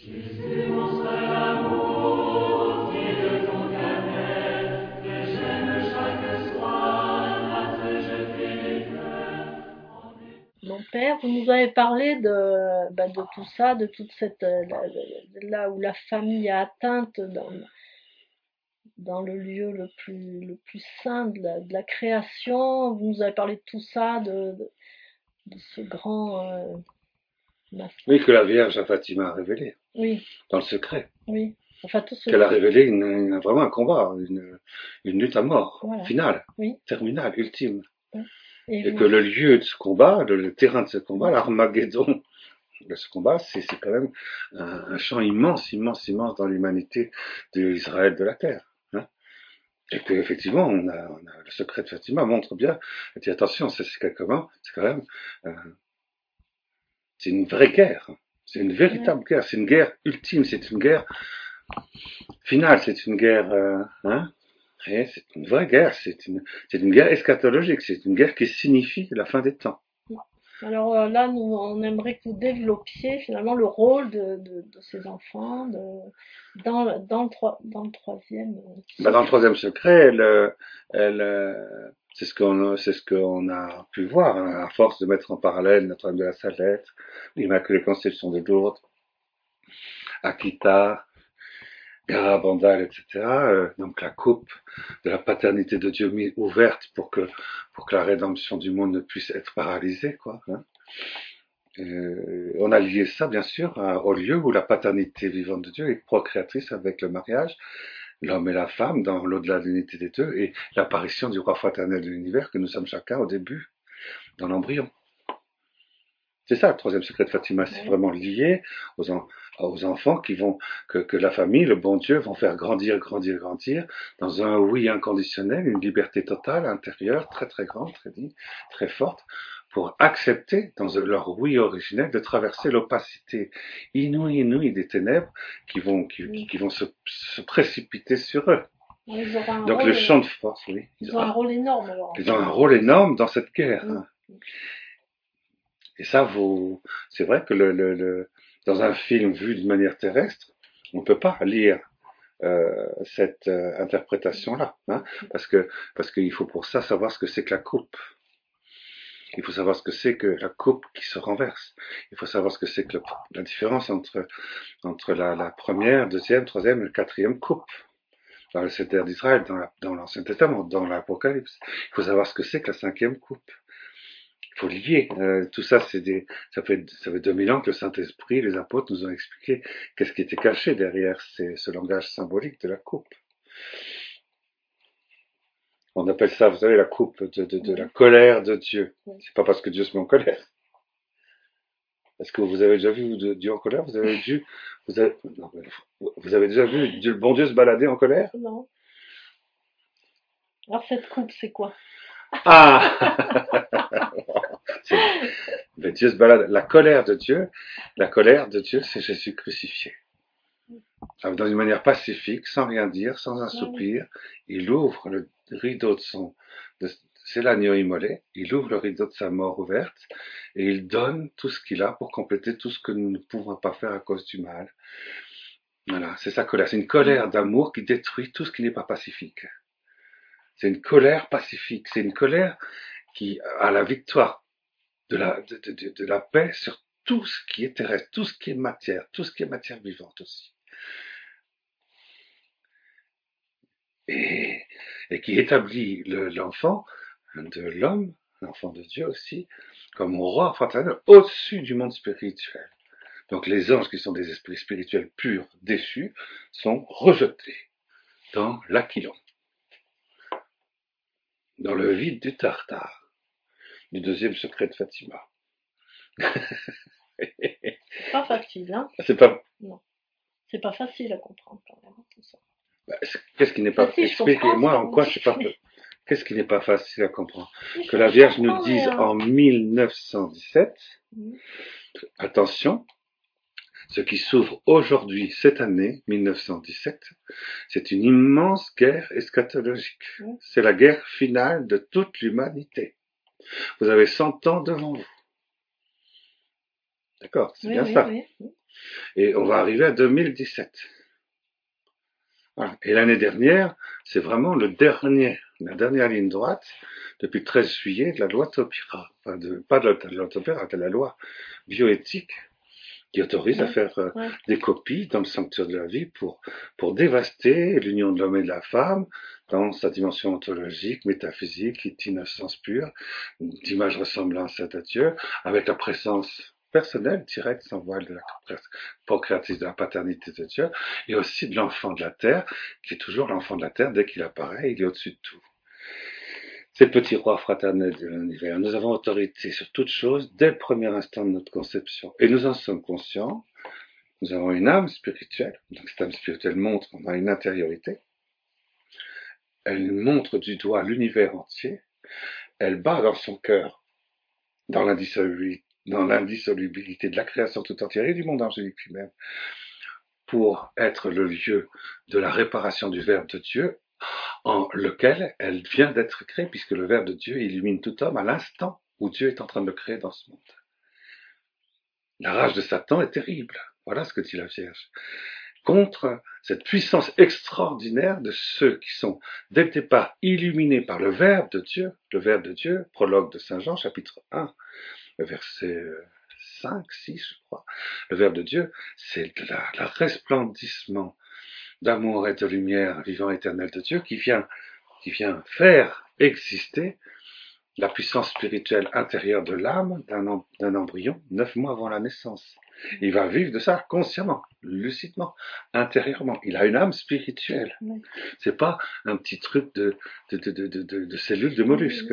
Mon père, vous nous avez parlé de tout ça, de toute cette là où la famille est atteinte dans le lieu le plus saint de la création. Vous nous avez parlé de tout ça, de ce grand Oui, que la Vierge à Fatima a révélé, oui, dans le secret. oui. Enfin tout ce Qu'elle a révélé vraiment un combat, une lutte à mort, voilà. finale, Oui. terminale, ultime. Oui. Et Et vous que le lieu de ce combat, le terrain de ce combat, l'Armageddon de ce combat, c'est quand même un champ immense, immense, immense dans l'humanité de l'Israël de la terre. Hein. Et que effectivement, le secret de Fatima montre bien. Elle dit attention, c'est quand même, euh, c'est une vraie guerre. C'est une ouais. véritable guerre. C'est une guerre ultime. C'est une guerre finale. C'est une guerre, hein. Et c'est une vraie guerre. C'est une guerre eschatologique. C'est une guerre qui signifie la fin des temps. Alors là, nous, on aimerait que vous développiez finalement le rôle de ces enfants dans le troisième Dans le secret. troisième secret, c'est ce qu'on a pu voir, hein, à force de mettre en parallèle Notre-Dame de la Salette, l'Immaculée Conception de Lourdes, Akita, Garabandal, etc. Donc la coupe de la paternité de Dieu mise ouverte pour que la rédemption du monde ne puisse être paralysée, quoi. Hein. On a lié ça, bien sûr, au lieu où la paternité vivante de Dieu est procréatrice avec le mariage, l'homme et la femme dans l'au-delà de l'unité des deux, et l'apparition du roi fraternel de l'univers que nous sommes chacun au début, dans l'embryon. C'est ça le troisième secret de Fatima, c'est Ouais. vraiment lié aux, aux enfants que la famille, le bon Dieu vont faire grandir, grandir, grandir, dans un oui inconditionnel, une liberté totale, intérieure, très très grande, très forte, pour accepter, dans leur oui originel, de traverser l'opacité inouïe des ténèbres qui vont se précipiter sur eux. Ils auront un Donc le rôle, champ de force, oui, ils ont un rôle énorme alors. ils ont un rôle énorme dans cette guerre. Mm. Hein. Et ça, c'est vrai que dans un film vu d'une manière terrestre, on ne peut pas lire cette interprétation-là, hein, parce qu'il faut pour ça savoir ce que c'est que la coupe. Il faut savoir ce que c'est que la coupe qui se renverse. Il faut savoir ce que c'est que la différence entre la première, deuxième, troisième et quatrième coupe dans le terre d'Israël, dans l'Ancien Testament, dans l'Apocalypse. Il faut savoir ce que c'est que la cinquième coupe. Il faut lier. Tout ça, ça fait 2000 ans que le Saint-Esprit, les apôtres nous ont expliqué qu'est-ce qui était caché derrière ce langage symbolique de la coupe. On appelle ça, vous savez, la coupe de la colère de Dieu. C'est pas parce que Dieu se met en colère. Est-ce que vous avez déjà vu Dieu en colère? Non, vous avez déjà vu le bon Dieu se balader en colère? Non. Alors cette coupe, c'est quoi? Ah! Mais Dieu se balade. La colère de Dieu, c'est Jésus crucifié. Alors, d'une manière pacifique, sans rien dire, sans un Ah oui. soupir, il ouvre le rideau c'est l'agneau immolé, il ouvre le rideau de sa mort ouverte, et il donne tout ce qu'il a pour compléter tout ce que nous ne pouvons pas faire à cause du mal. Voilà, c'est sa colère. C'est une colère d'amour qui détruit tout ce qui n'est pas pacifique. C'est une colère pacifique. C'est une colère qui a la victoire de la paix sur tout ce qui est terrestre, tout ce qui est matière, tout ce qui est matière vivante aussi. Et, et qui établit l'enfant de l'homme, l'enfant de Dieu aussi, comme roi fraternel au-dessus du monde spirituel. Donc les anges qui sont des esprits spirituels purs, déchus, sont rejetés dans l'aquilon, dans le vide du Tartare, du deuxième secret de Fatima. C'est pas facile, hein? C'est pas, Non. C'est pas facile à comprendre quand même, tout ça. qu'est-ce qui n'est Enfin pas, si, je comprends ce que expliquez-moi en vous quoi c'est pas, dites. qu'est-ce qui n'est pas facile à comprendre? Si, Que la je Vierge nous comprends, mais dise en 1917, mm, attention, ce qui s'ouvre aujourd'hui, cette année, 1917, c'est une immense guerre eschatologique. mm. C'est la guerre finale de toute l'humanité. Vous avez 100 ans devant vous. D'accord, c'est Oui, bien oui, ça. oui. Et on va arriver à 2017. Voilà. Et l'année dernière, c'est vraiment la dernière ligne droite, depuis le 13 juillet, de la loi Taubira. Enfin, pas de la loi Taubira, de la loi bioéthique qui autorise à Ouais, faire ouais. des copies dans le sanctuaire de la vie pour dévaster l'union de l'homme et de la femme dans sa dimension ontologique, métaphysique, d'innocence pure, d'image ressemblance à Dieu, avec la présence personnelle, directe, sans voile de la procréatrice de la paternité de Dieu, et aussi de l'enfant de la terre, qui est toujours l'enfant de la terre dès qu'il apparaît, il est au-dessus de tout. C'est le petit roi fraternel de l'univers. Nous avons autorité sur toute chose dès le premier instant de notre conception. Et nous en sommes conscients. Nous avons une âme spirituelle. Donc cette âme spirituelle montre qu'on a une intériorité. Elle montre du doigt l'univers entier. Elle bat dans son cœur, dans l'indissolubilité de la création tout entière et du monde angélique lui-même, pour être le lieu de la réparation du Verbe de Dieu, en lequel elle vient d'être créée, puisque le Verbe de Dieu illumine tout homme à l'instant où Dieu est en train de le créer dans ce monde. La rage de Satan est terrible. Voilà ce que dit la Vierge. Contre cette puissance extraordinaire de ceux qui sont, dès le départ, illuminés par le Verbe de Dieu, prologue de Saint Jean, chapitre 1, verset 5, 6, je crois. Le Verbe de Dieu, c'est le resplendissement d'amour et de lumière vivant éternel de Dieu qui vient faire exister la puissance spirituelle intérieure de l'âme d'un embryon 9 mois avant la naissance. Il va vivre de ça consciemment, lucidement, intérieurement. Il a une âme spirituelle. C'est pas un petit truc de cellules de mollusques.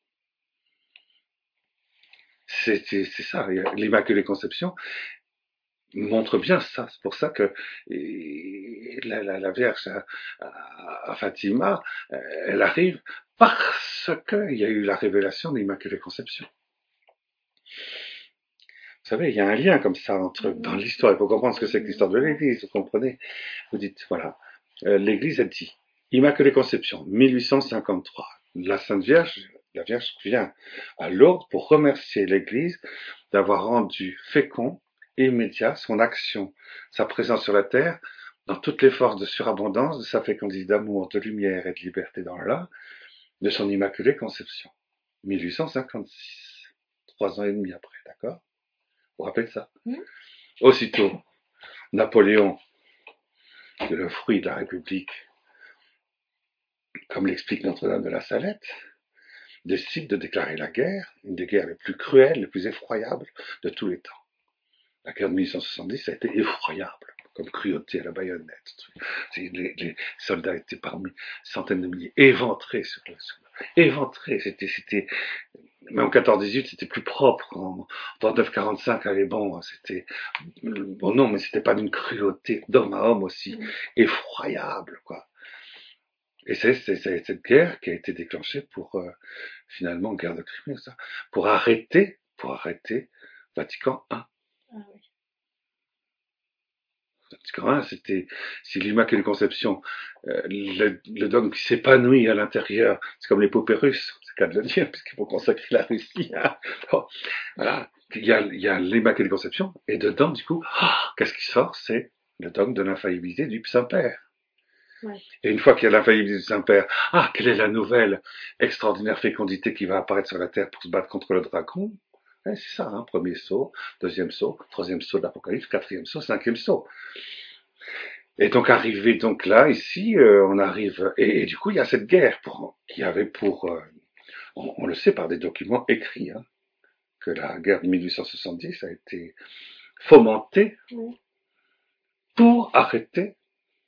C'est ça. L'Immaculée Conception montre bien ça. C'est pour ça que la Vierge à Fatima, elle arrive parce qu'il y a eu la révélation de l'Immaculée Conception. Vous savez, il y a un lien comme ça dans l'histoire. Il faut comprendre ce que c'est que l'histoire de l'Église. Vous comprenez? Vous dites, voilà. L'Église a dit, Immaculée Conception, 1853. La Sainte Vierge, la Vierge vient à Lourdes pour remercier l'Église d'avoir rendu fécond et immédiat son action, sa présence sur la terre, dans toutes les forces de surabondance de sa fécondité d'amour, de lumière et de liberté dans l'un, de son Immaculée Conception. 1856. 3 ans et demi après, d'accord? Vous vous rappelez de ça? Aussitôt, Napoléon, le fruit de la République, comme l'explique Notre-Dame de la Salette, décide de déclarer la guerre, une des guerres les plus cruelles, les plus effroyables de tous les temps. La guerre de 1870 a été effroyable, comme cruauté à la baïonnette. Les soldats étaient parmi centaines de milliers, éventrés éventrés. C'était, même en 14-18, c'était plus propre. En 39-45, allez bon, c'était, bon non, mais c'était pas d'une cruauté d'homme à homme aussi effroyable, quoi. Et c'est cette guerre qui a été déclenchée pour, finalement, guerre de Crimée, ça, pour arrêter Vatican I. Ah oui. Vatican I, c'est l'Immaculée Conception, le dogme qui s'épanouit à l'intérieur. C'est comme les poupées russes, c'est le cas de le dire, puisqu'il faut consacrer la Russie. Hein. Bon, voilà, il y a l'Immaculée Conception, et dedans, du coup, qu'est-ce qui sort? C'est le dogme de l'infaillibilité du Saint-Père. Ouais. Et une fois qu'il y a l'infaillibilité du Saint-Père, quelle est la nouvelle extraordinaire fécondité qui va apparaître sur la terre pour se battre contre le dragon? Ouais, c'est ça, hein, premier saut, deuxième saut, troisième saut de l'Apocalypse, quatrième saut, cinquième saut. Et donc arrivé donc là, ici, on arrive, et du coup il y a cette guerre qui avait pour, on le sait par des documents écrits, hein, que la guerre de 1870 a été fomentée pour arrêter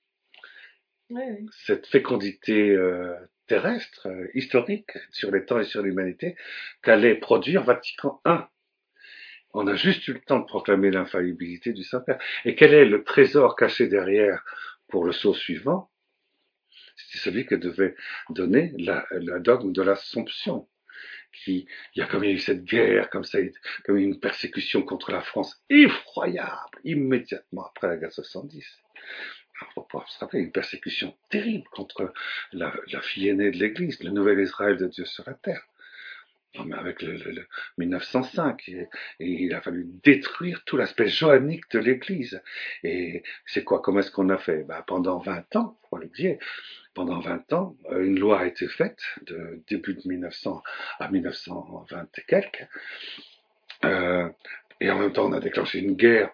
cette fécondité terrestre, historique, sur les temps et sur l'humanité, qu'allait produire Vatican I. On a juste eu le temps de proclamer l'infaillibilité du Saint-Père. Et quel est le trésor caché derrière pour le saut suivant? C'était celui que devait donner la dogme de l'Assomption. Il y a comme il y a eu cette guerre, comme comme une persécution contre la France effroyable, immédiatement après la guerre de 70. Il faut pouvoir se rappeler, une persécution terrible contre la fille aînée de l'Église, le nouvel Israël de Dieu sur la terre. Non, mais avec le 1905, et il a fallu détruire tout l'aspect johannique de l'Église. Et c'est quoi, comment est-ce qu'on a fait? Ben, pendant 20 ans, faut pas l'oublier, pendant 20 ans, une loi a été faite, de début de 1900 à 1920 et quelques, euh, et en même temps on a déclenché une guerre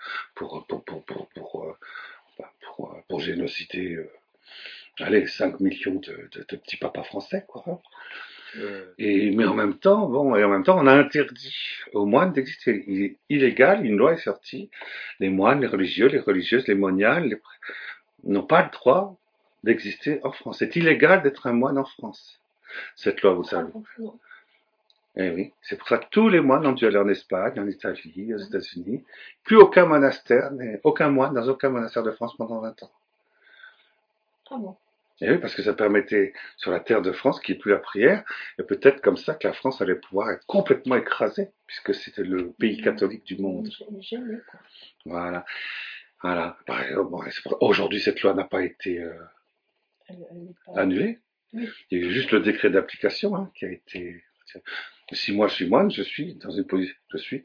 pour génocider, allez, 5 millions de petits papas français, quoi, hein. Mais en même temps, bon, et en même temps, on a interdit aux moines d'exister. Il est illégal, une loi est sortie. Les moines, les religieux, les religieuses, les moniales n'ont pas le droit d'exister en France. C'est illégal d'être un moine en France. Cette loi, vous savez. Eh oui, c'est pour ça que tous les moines ont dû aller en Espagne, en Italie, aux États-Unis. Plus aucun monastère, aucun moine dans aucun monastère de France pendant 20 ans. Ah bon. Et oui, parce que ça permettait, sur la terre de France, qu'il n'y ait plus la prière, et peut-être comme ça que la France allait pouvoir être complètement écrasée, puisque c'était le pays catholique du monde. Gêné, quoi. Voilà, voilà. Bon, aujourd'hui, cette loi n'a pas été Elle est pas... annulée. Oui. Il y a eu juste le décret d'application, hein, qui a été... Si moi je suis moine, je suis dans une position...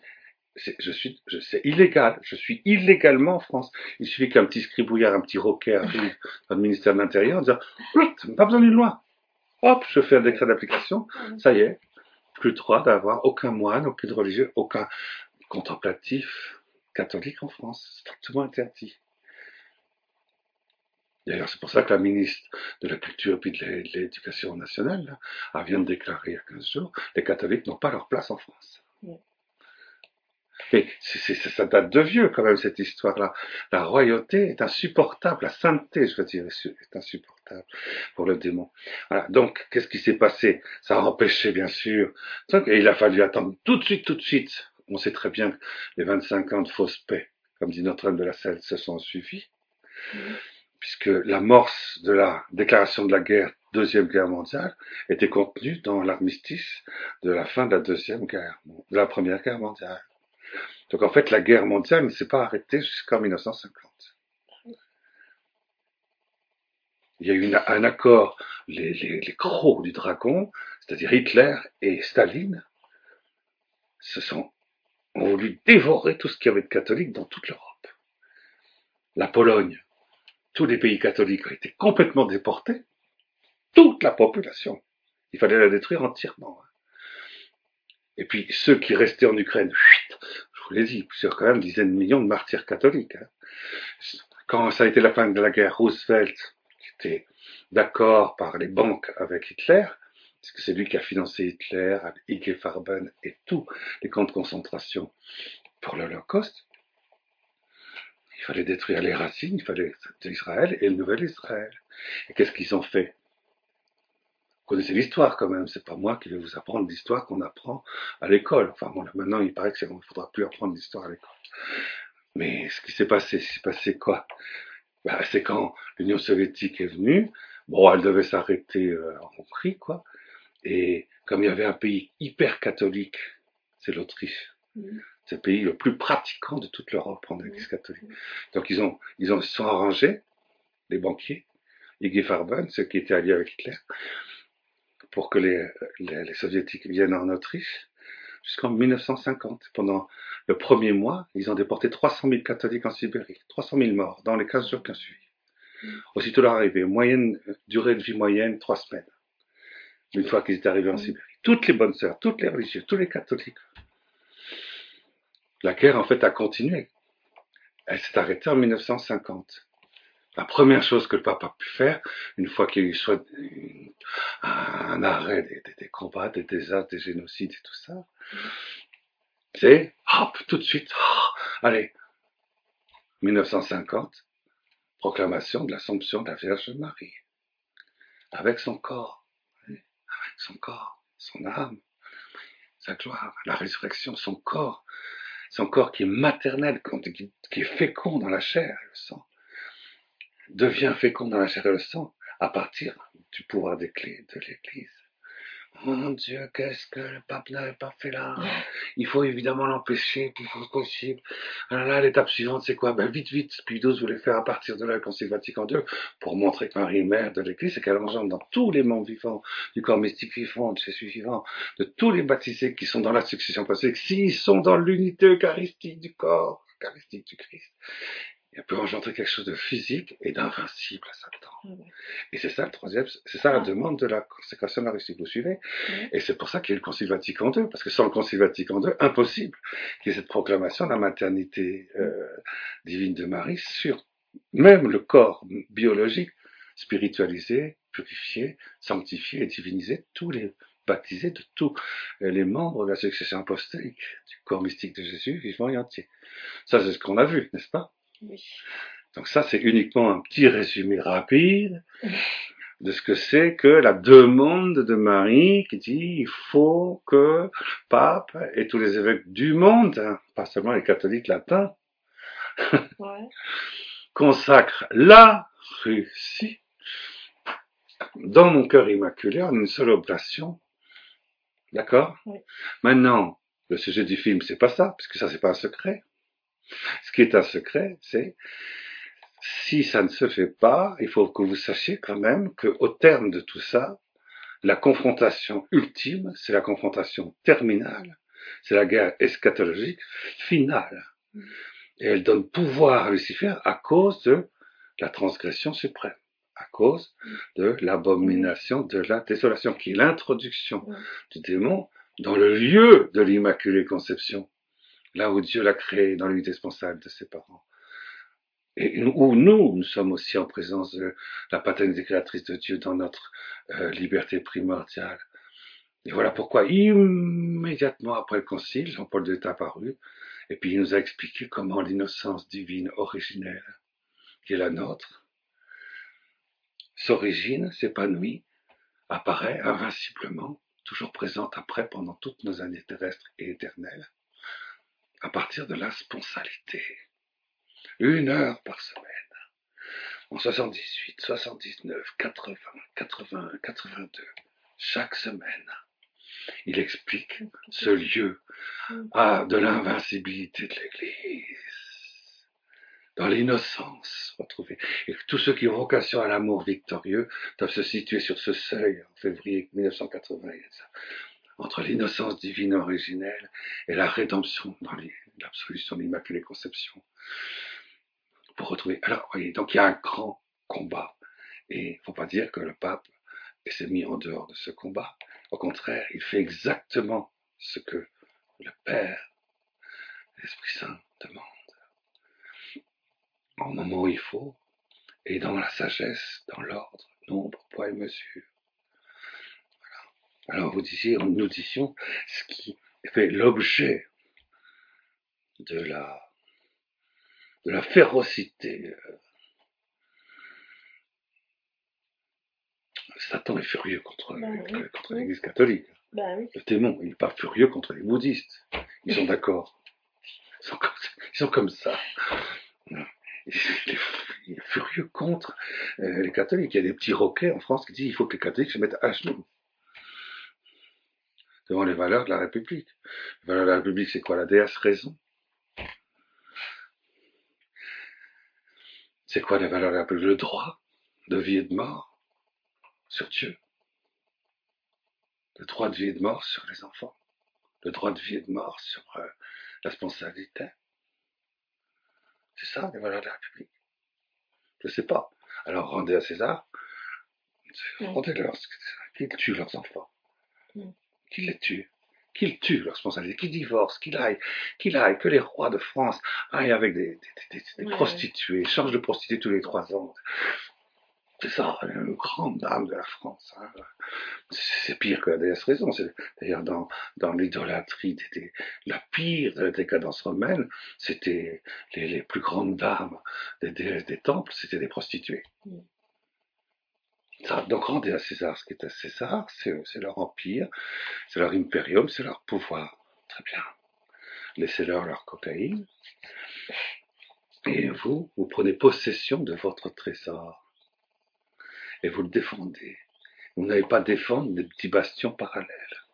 C'est illégal. Je suis illégalement en France. Il suffit qu'un petit scribouillard, un petit roquet arrive dans le ministère de l'Intérieur en disant, pas besoin d'une loi. Hop, je fais un décret d'application, ça y est, plus le droit d'avoir aucun moine, aucun religieux, aucun contemplatif catholique en France. C'est strictement interdit. D'ailleurs, c'est pour ça que la ministre de la Culture et de l'Éducation nationale là, elle vient de déclarer il y a 15 jours, les catholiques n'ont pas leur place en France. Mais ça date de vieux quand même cette histoire-là. La royauté est insupportable, la sainteté, je veux dire, est insupportable pour le démon. Voilà. Donc, qu'est-ce qui s'est passé? Ça a empêché, bien sûr. Et il a fallu attendre tout de suite, tout de suite. On sait très bien que les 25 ans de fausse paix, comme dit Notre-Dame de la Selle, se sont suivis, puisque l'amorce de la déclaration de la guerre, Deuxième Guerre mondiale, était contenue dans l'armistice de la fin de la Première Guerre mondiale. Donc en fait, la guerre mondiale ne s'est pas arrêtée jusqu'en 1950. Il y a eu un accord, les crocs du dragon, c'est-à-dire Hitler et Staline, ont voulu dévorer tout ce qu'il y avait de catholique dans toute l'Europe. La Pologne, tous les pays catholiques ont été complètement déportés, toute la population. Il fallait la détruire entièrement. Et puis ceux qui restaient en Ukraine, je vous l'ai dit, plusieurs quand même dizaines de millions de martyrs catholiques. Quand ça a été la fin de la guerre, Roosevelt, qui était d'accord par les banques avec Hitler, parce que c'est lui qui a financé Hitler, IG Farben et tous les camps de concentration pour l'Holocauste, il fallait détruire les racines, il fallait Israël et le nouvel Israël. Et qu'est-ce qu'ils ont fait? Vous connaissez l'histoire quand même, c'est pas moi qui vais vous apprendre l'histoire qu'on apprend à l'école. Enfin bon, là, maintenant il paraît qu'il ne faudra plus apprendre l'histoire à l'école. Mais ce qui s'est passé quoi? Ben, c'est quand l'Union soviétique est venue, bon, elle devait s'arrêter en Hongrie, quoi. Et comme il y avait un pays hyper catholique, c'est l'Autriche. C'est le pays le plus pratiquant de toute l'Europe en Église catholique. Donc ils se sont arrangés, les banquiers, IG Farben, ceux qui étaient alliés avec Hitler, pour que les soviétiques viennent en Autriche jusqu'en 1950. Pendant le premier mois, ils ont déporté 300 000 catholiques en Sibérie. 300 000 morts dans les 15 jours qui ont suivi. Aussitôt leur arrivée, moyenne durée de vie moyenne, 3 semaines. Une fois qu'ils étaient arrivés en Sibérie. Toutes les bonnes sœurs, toutes les religieuses, tous les catholiques. La guerre, en fait, a continué. Elle s'est arrêtée en 1950. La première chose que le pape a pu faire, une fois qu'il y a eu soit un arrêt des combats, des désastres, des génocides et tout ça, c'est, hop, tout de suite, allez, 1950, proclamation de l'Assomption de la Vierge Marie, avec son corps, son âme, sa gloire, la résurrection, son corps qui est maternel, qui est fécond dans la chair et le sang, devient fécond dans la chair et le sang à partir du pouvoir des clés de l'Église. Oh mon Dieu, qu'est-ce que le pape n'avait pas fait là? Il faut évidemment l'empêcher, le plus vite possible. Alors là, l'étape suivante, c'est quoi? Ben, vite, vite. Pie XII voulait faire à partir de là le Concile Vatican II pour montrer que Marie est mère de l'Église et qu'elle engendre dans tous les membres vivants, du corps mystique vivant, de Jésus vivant, de tous les baptisés qui sont dans la succession apostolique, s'ils sont dans l'unité eucharistique du corps, eucharistique du Christ, elle peut engendrer quelque chose de physique et d'invincible à Satan. Et c'est ça le troisième, c'est ça la demande de la consécration de la Russie, vous suivez? Et c'est pour ça qu'il y a eu le Concile Vatican II, parce que sans le Concile Vatican II, impossible qu'il y ait cette proclamation de la maternité divine de Marie sur même le corps biologique, spiritualisé, purifié, sanctifié et divinisé, tous les baptisés de tous les membres de la succession apostolique du corps mystique de Jésus, vivant et entier. Ça, c'est ce qu'on a vu, n'est-ce pas? Oui. Donc ça, c'est uniquement un petit résumé rapide de ce que c'est que la demande de Marie qui dit il faut que le pape et tous les évêques du monde, hein, pas seulement les catholiques latins, consacrent la Russie dans mon cœur immaculé en une seule oblation. D'accord? Maintenant, le sujet du film, c'est pas ça, parce que ça, c'est pas un secret. Ce qui est un secret, c'est si ça ne se fait pas, il faut que vous sachiez quand même qu'au terme de tout ça, la confrontation ultime, c'est la confrontation terminale, c'est la guerre eschatologique finale. Et elle donne pouvoir à Lucifer à cause de la transgression suprême, à cause de l'abomination de la désolation, qui est l'introduction du démon dans le lieu de l'Immaculée Conception, là où Dieu l'a créé dans l'unité sponsale de ses parents. Et où nous sommes aussi en présence de la paternité créatrice de Dieu dans notre liberté primordiale. Et voilà pourquoi, immédiatement après le concile, Jean-Paul II est apparu, et puis il nous a expliqué comment l'innocence divine originelle, qui est la nôtre, s'origine, s'épanouit, apparaît invinciblement, toujours présente après pendant toutes nos années terrestres et éternelles, à partir de la sponsalité. 1 heure par semaine. En 78, 79, 80, 81, 82, chaque semaine, il explique ce lieu de l'invincibilité de l'Église, dans l'innocence retrouvée. Et tous ceux qui ont vocation à l'amour victorieux doivent se situer sur ce seuil en février 1980, entre l'innocence divine originelle et la rédemption dans l'absolution de l'Immaculée Conception. Pour retrouver. Alors, voyez, donc il y a un grand combat. Et il ne faut pas dire que le pape s'est mis en dehors de ce combat. Au contraire, il fait exactement ce que le Père, l'Esprit Saint demande. Au moment où il faut, et dans la sagesse, dans l'ordre, nombre, poids et mesure. Voilà. Alors nous disions ce qui fait l'objet de la férocité. Satan est furieux contre l'Église catholique. Le démon, il n'est pas furieux contre les bouddhistes. Ils sont d'accord. Ils sont comme ça. Il est furieux contre les catholiques. Il y a des petits roquets en France qui disent qu'il faut que les catholiques se mettent à genoux devant les valeurs de la République. Les valeurs de la République, c'est quoi? La déesse raison. C'est quoi les valeurs de la République? Le droit de vie et de mort sur Dieu. Le droit de vie et de mort sur les enfants. Le droit de vie et de mort sur la responsabilité. C'est ça, les valeurs de la République. Je ne sais pas. Alors rendez à César, rendez-leur qu'ils tuent leurs enfants. Qu'ils les tuent. Qu'ils tuent leurs responsabilités. Qu'ils divorcent, qu'il aille, que les rois de France aillent avec des prostituées, changent de prostituées tous les 3 ans. C'est ça, une grande dame de la France. Hein. C'est pire que la déesse raison. C'est d'ailleurs dans l'idolâtrie, la pire de la décadence romaine, c'était les plus grandes dames des temples, c'était des prostituées. Ça, donc rendez à César ce qui est à César, c'est leur empire, c'est leur impérium, c'est leur pouvoir. Très bien. Laissez-leur leur cocaïne. Et vous prenez possession de votre trésor. Et vous le défendez. Vous n'allez pas défendre des petits bastions parallèles.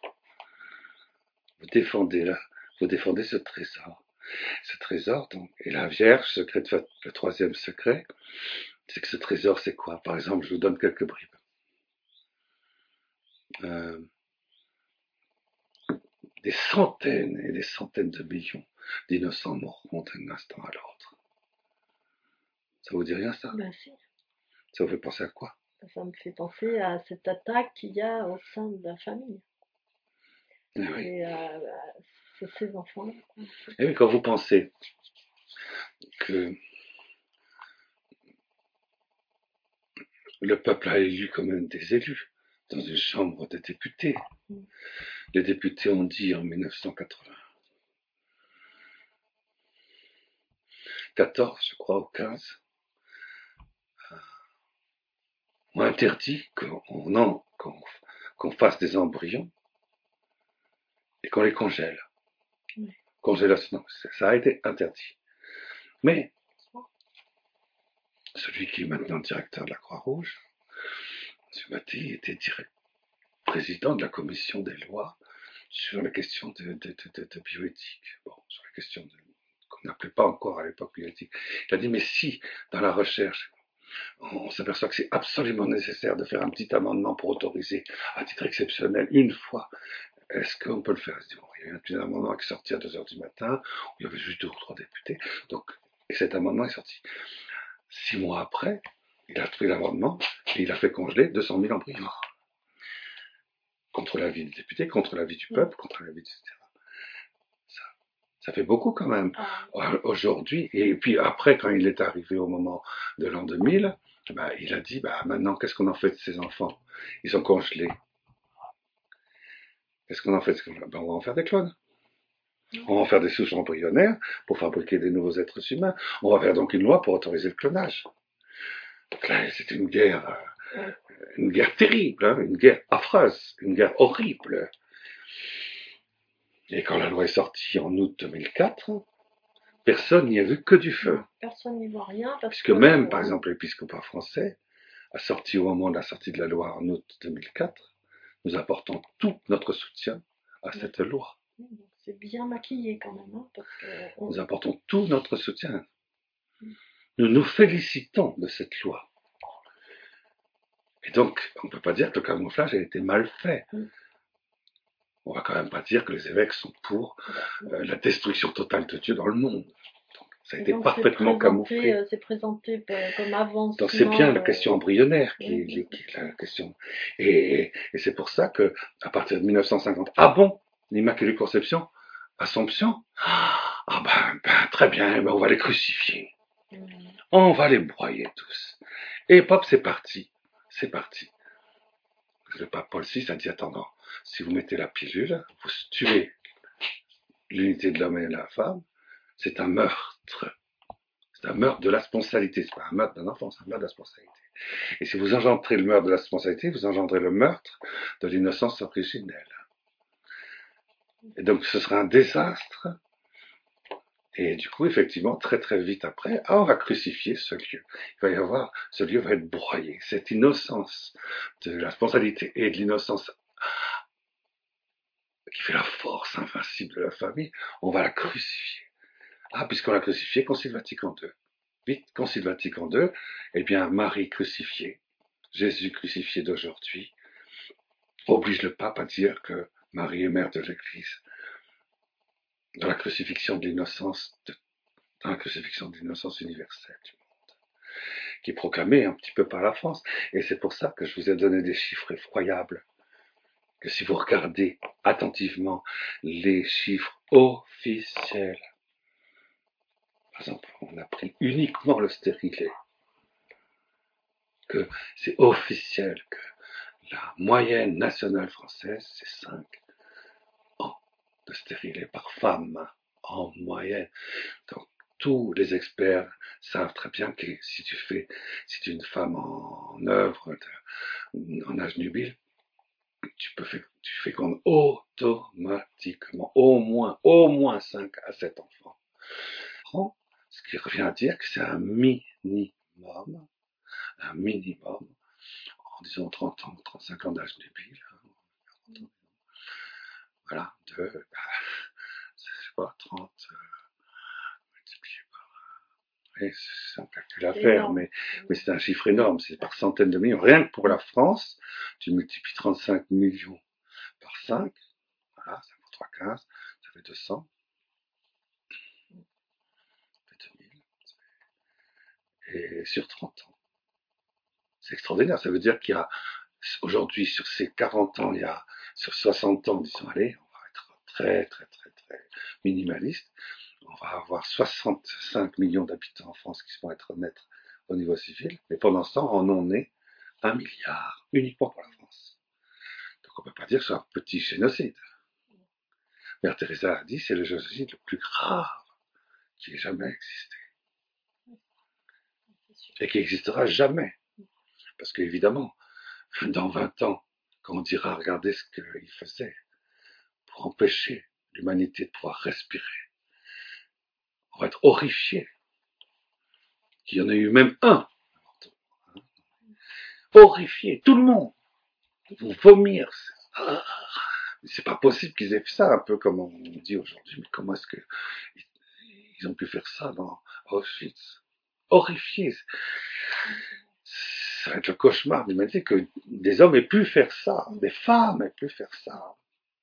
Vous défendez là, vous défendez ce trésor. Ce trésor, donc, et la Vierge, secret de, le troisième secret, c'est que ce trésor, c'est quoi? Par exemple, je vous donne quelques bribes. Euh, des centaines et des centaines de millions d'innocents mourront d'un instant à l'autre. Ça vous dit rien, ça? Ben si, Ça vous fait penser à quoi? ça me fait penser à cette attaque qu'il y a au sein de la famille. Eh oui. Et c'est ces enfants-là, quoi. Et oui, quand vous pensez que le peuple a élu quand même des élus dans une chambre de députés, Mm. les députés ont dit en 1994, je crois, ou 15, ont interdit qu'on fasse des embryons et qu'on les congèle. Mm. Congélation, ça a été interdit. Mais celui qui est maintenant directeur de la Croix-Rouge, M. Mattei, était président de la commission des lois sur la question de bioéthique. Bon, sur la question qu'on n'appelait pas encore à l'époque bioéthique. Il a dit, mais si, dans la recherche, on s'aperçoit que c'est absolument nécessaire de faire un petit amendement pour autoriser, à titre exceptionnel, une fois, est-ce qu'on peut le faire? Il dit, bon, il y a eu un amendement qui est sorti à 2 heures du matin, où il y avait juste 2 ou 3 députés, donc, et cet amendement est sorti. 6 mois après, il a pris l'amendement et il a fait congeler 200 000 embryons. Contre l'avis des députés, contre l'avis du peuple, contre l'avis, etc. Ça fait beaucoup quand même. Aujourd'hui, et puis après, quand il est arrivé au moment de l'an 2000, bah, il a dit, bah, maintenant, qu'est-ce qu'on en fait de ces enfants? Ils sont congelés. Qu'est-ce qu'on en fait? Ben, on va en faire des clones. On va en faire des souches embryonnaires pour fabriquer des nouveaux êtres humains. On va faire donc une loi pour autoriser le clonage. Donc là, c'est une guerre terrible, hein, une guerre affreuse, une guerre horrible. Et quand la loi est sortie en août 2004, personne n'y a vu que du feu. Personne n'y voit rien parce Puisque que même, par exemple, l'épiscopat français a sorti au moment de la sortie de la loi en août 2004, nous apportons tout notre soutien à cette loi. c'est bien maquillé quand même, hein, parce que Nous apportons tout notre soutien. Nous nous félicitons de cette loi. Et donc, on ne peut pas dire que le camouflage a été mal fait. On va quand même pas dire que les évêques sont pour la destruction totale de Dieu dans le monde. Donc, ça a été parfaitement camouflé. C'est présenté comme avancement. Donc c'est bien la question embryonnaire qui est la question. Et c'est pour ça que à partir de 1950, ah bon, l'Immaculée Conception, Assomption, ah ben très bien, ben on va les crucifier. On va les broyer tous. Et pop, c'est parti. C'est parti. Le pape Paul VI a dit, attends, si vous mettez la pilule, vous tuez l'unité de l'homme et de la femme, c'est un meurtre. C'est un meurtre de la spontanéité. C'est pas un meurtre d'un enfant, c'est un meurtre de la spontanéité. Et si vous engendrez le meurtre de la spontanéité, vous engendrez le meurtre de l'innocence originelle. Et donc ce sera un désastre. Et du coup, effectivement, très très vite après, on va crucifier ce lieu. Il va y avoir, ce lieu va être broyé. Cette innocence de la spontanéité et de l'innocence qui fait la force invincible de la famille, on va la crucifier. Ah, puisqu'on l'a crucifié, Concile Vatican II. Vite, Concile Vatican II, eh bien, Marie crucifiée, Jésus crucifié d'aujourd'hui, oblige le pape à dire que Marie est mère de l'Église. Dans la crucifixion de l'innocence, dans la crucifixion de l'innocence universelle du monde, qui est proclamée un petit peu par la France. Et c'est pour ça que je vous ai donné des chiffres effroyables. Que si vous regardez attentivement les chiffres officiels, par exemple, on a pris uniquement le stérilet, que c'est officiel que la moyenne nationale française, c'est 5 ans de stérilet par femme, en moyenne. Donc, tous les experts savent très bien que si tu es une femme en œuvre, en âge nubile, tu fécondes automatiquement au moins 5 à 7 enfants. Ce qui revient à dire que c'est un minimum en disant 30 ans, 35 ans d'âge débile, voilà, je sais pas, 30, multiplié par, oui, c'est un calcul à faire, mais c'est un chiffre énorme, c'est par centaines de millions. Rien que pour la France, tu multiplies 35 millions par 5, voilà, ça fait 3,15, ça fait 200, ça fait 2000, et sur 30 ans. C'est extraordinaire, ça veut dire qu'il y a, aujourd'hui, sur ces 40 ans, il y a, sur 60 ans, disons, allez, on va être très, très, très, très minimaliste, on va avoir 65 millions d'habitants en France qui vont être naître au niveau civil, mais pendant ce temps, on en est 1 milliard, uniquement pour la France. Donc on ne peut pas dire que c'est un petit génocide. Mère Teresa a dit, c'est le génocide le plus grave qui ait jamais existé. Et qui n'existera jamais. Parce qu'évidemment, dans 20 ans, quand on dira, regardez ce qu'il faisait pour empêcher l'humanité de pouvoir respirer, on va être horrifié qu'il y en ait eu même un. Horrifié, tout le monde. Vont vomir. C'est pas possible qu'ils aient fait ça, un peu comme on dit aujourd'hui. Mais comment est-ce qu'ils ont pu faire ça dans Auschwitz? Horrifié. Ça va être le cauchemar de l'humanité que des hommes aient pu faire ça, des femmes aient pu faire ça.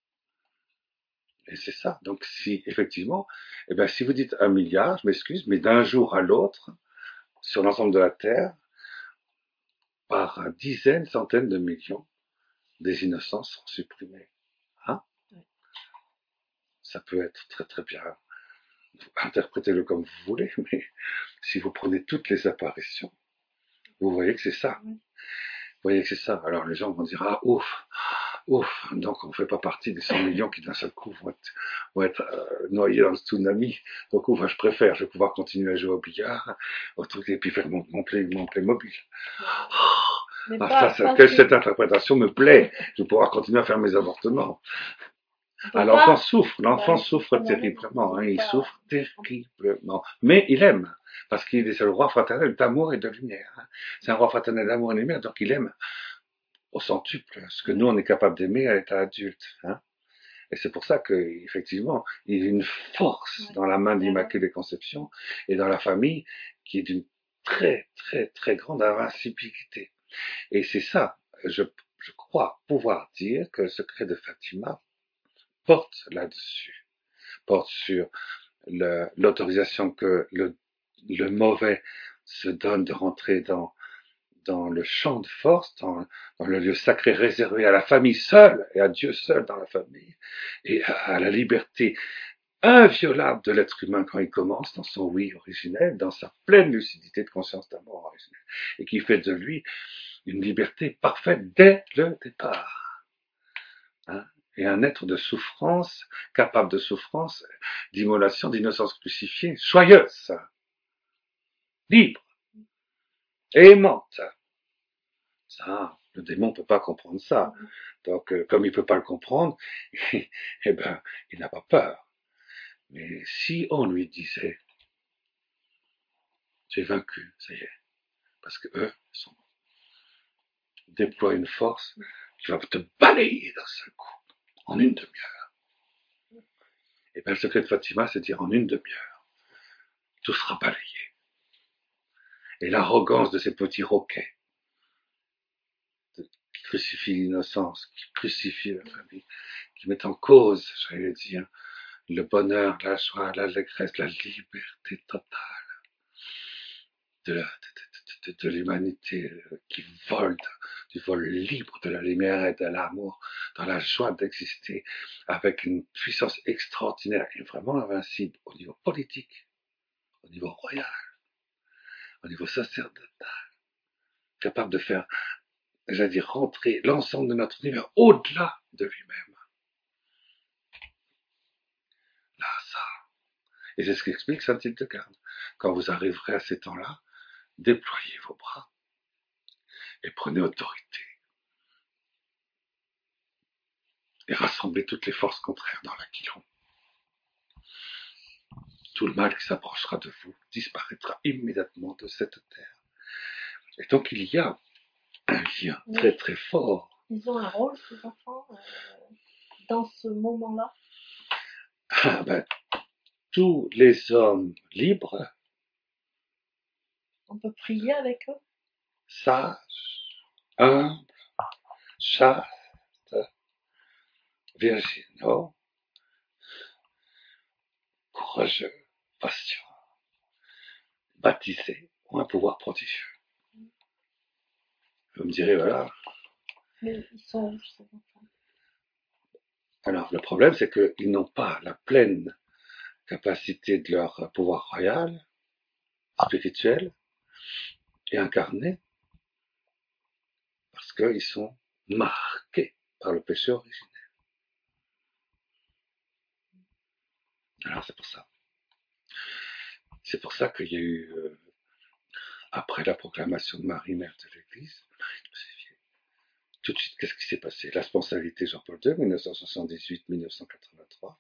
Et c'est ça. Donc si, effectivement, eh ben, si vous dites 1 milliard, je m'excuse, mais d'un jour à l'autre, sur l'ensemble de la Terre, par dizaines, centaines de millions, des innocents sont supprimés. Hein? Ça peut être très très bien. Interprétez-le comme vous voulez, mais si vous prenez toutes les apparitions, vous voyez que c'est ça. Vous voyez que c'est ça. Alors les gens vont dire, ah ouf, ouf, donc on ne fait pas partie des 100 millions qui d'un seul coup vont être noyés dans le tsunami. Donc ouf, je préfère, je vais pouvoir continuer à jouer au billard, au truc, et puis faire mon Playmobil. Cette interprétation me plaît. Je vais pouvoir continuer à faire mes avortements. L'enfant souffre terriblement, hein, il souffre terriblement. Mais il aime, parce qu'il est le roi fraternel d'amour et de lumière. Hein. C'est un roi fraternel d'amour et de lumière, donc il aime au centuple ce que nous on est capable d'aimer à l'état adulte. Hein. Et c'est pour ça qu'effectivement, il y a une force dans la main d'Immaculée Conception et dans la famille qui est d'une très très très grande invincibilité. Et c'est ça, je crois pouvoir dire que le secret de Fatima porte là-dessus, porte sur l'autorisation que le mauvais se donne de rentrer dans le champ de force, dans le lieu sacré réservé à la famille seule et à Dieu seul dans la famille, et à la liberté inviolable de l'être humain quand il commence dans son oui originel, dans sa pleine lucidité de conscience d'amour originel, et qui fait de lui une liberté parfaite dès le départ. Hein, et un être de souffrance, capable de souffrance, d'immolation, d'innocence crucifiée, joyeuse, libre, aimante. Ça, le démon ne peut pas comprendre ça. Donc, comme il ne peut pas le comprendre, eh ben, il n'a pas peur. Mais si on lui disait, j'ai vaincu, ça y est, parce que eux déploient une force qui va te balayer d'un seul coup, en une demi-heure. Et bien, le secret de Fatima, c'est de dire en une demi-heure, tout sera balayé. Et l'arrogance de ces petits roquets, qui crucifient l'innocence, qui crucifient la famille, qui mettent en cause, j'allais dire, le bonheur, la joie, l'allégresse, la liberté totale de l'humanité qui vole, du vol libre de la lumière et de l'amour, dans la joie d'exister, avec une puissance extraordinaire et vraiment invincible au niveau politique, au niveau royal, au niveau sacerdotal, capable de faire, j'allais dire, rentrer l'ensemble de notre univers au-delà de lui-même. Là, ça. Et c'est ce qu'explique Saint Hildegarde. Quand vous arriverez à ces temps-là, déployez vos bras et prenez autorité. Et rassemblez toutes les forces contraires dans l'aquilon. Tout le mal qui s'approchera de vous disparaîtra immédiatement de cette terre. Et donc il y a un lien Mais très très fort. ils ont un rôle, ces enfants, dans ce moment-là. Ah ben, tous les hommes libres, On peut prier avec eux. sages, humbles, chastes, virginaux, courageux, patients, baptisés, ont un pouvoir prodigieux. Vous me direz, voilà. Mais ils sont où, ces enfants? Alors, le problème, c'est qu'ils n'ont pas la pleine capacité de leur pouvoir royal, spirituel et incarné, parce qu'ils sont marqués par le péché originel. Alors, c'est pour ça. C'est pour ça qu'il y a eu, après la proclamation de Marie, mère de l'Église, tout de suite, qu'est-ce qui s'est passé? La responsabilité Jean-Paul II, 1978-1983.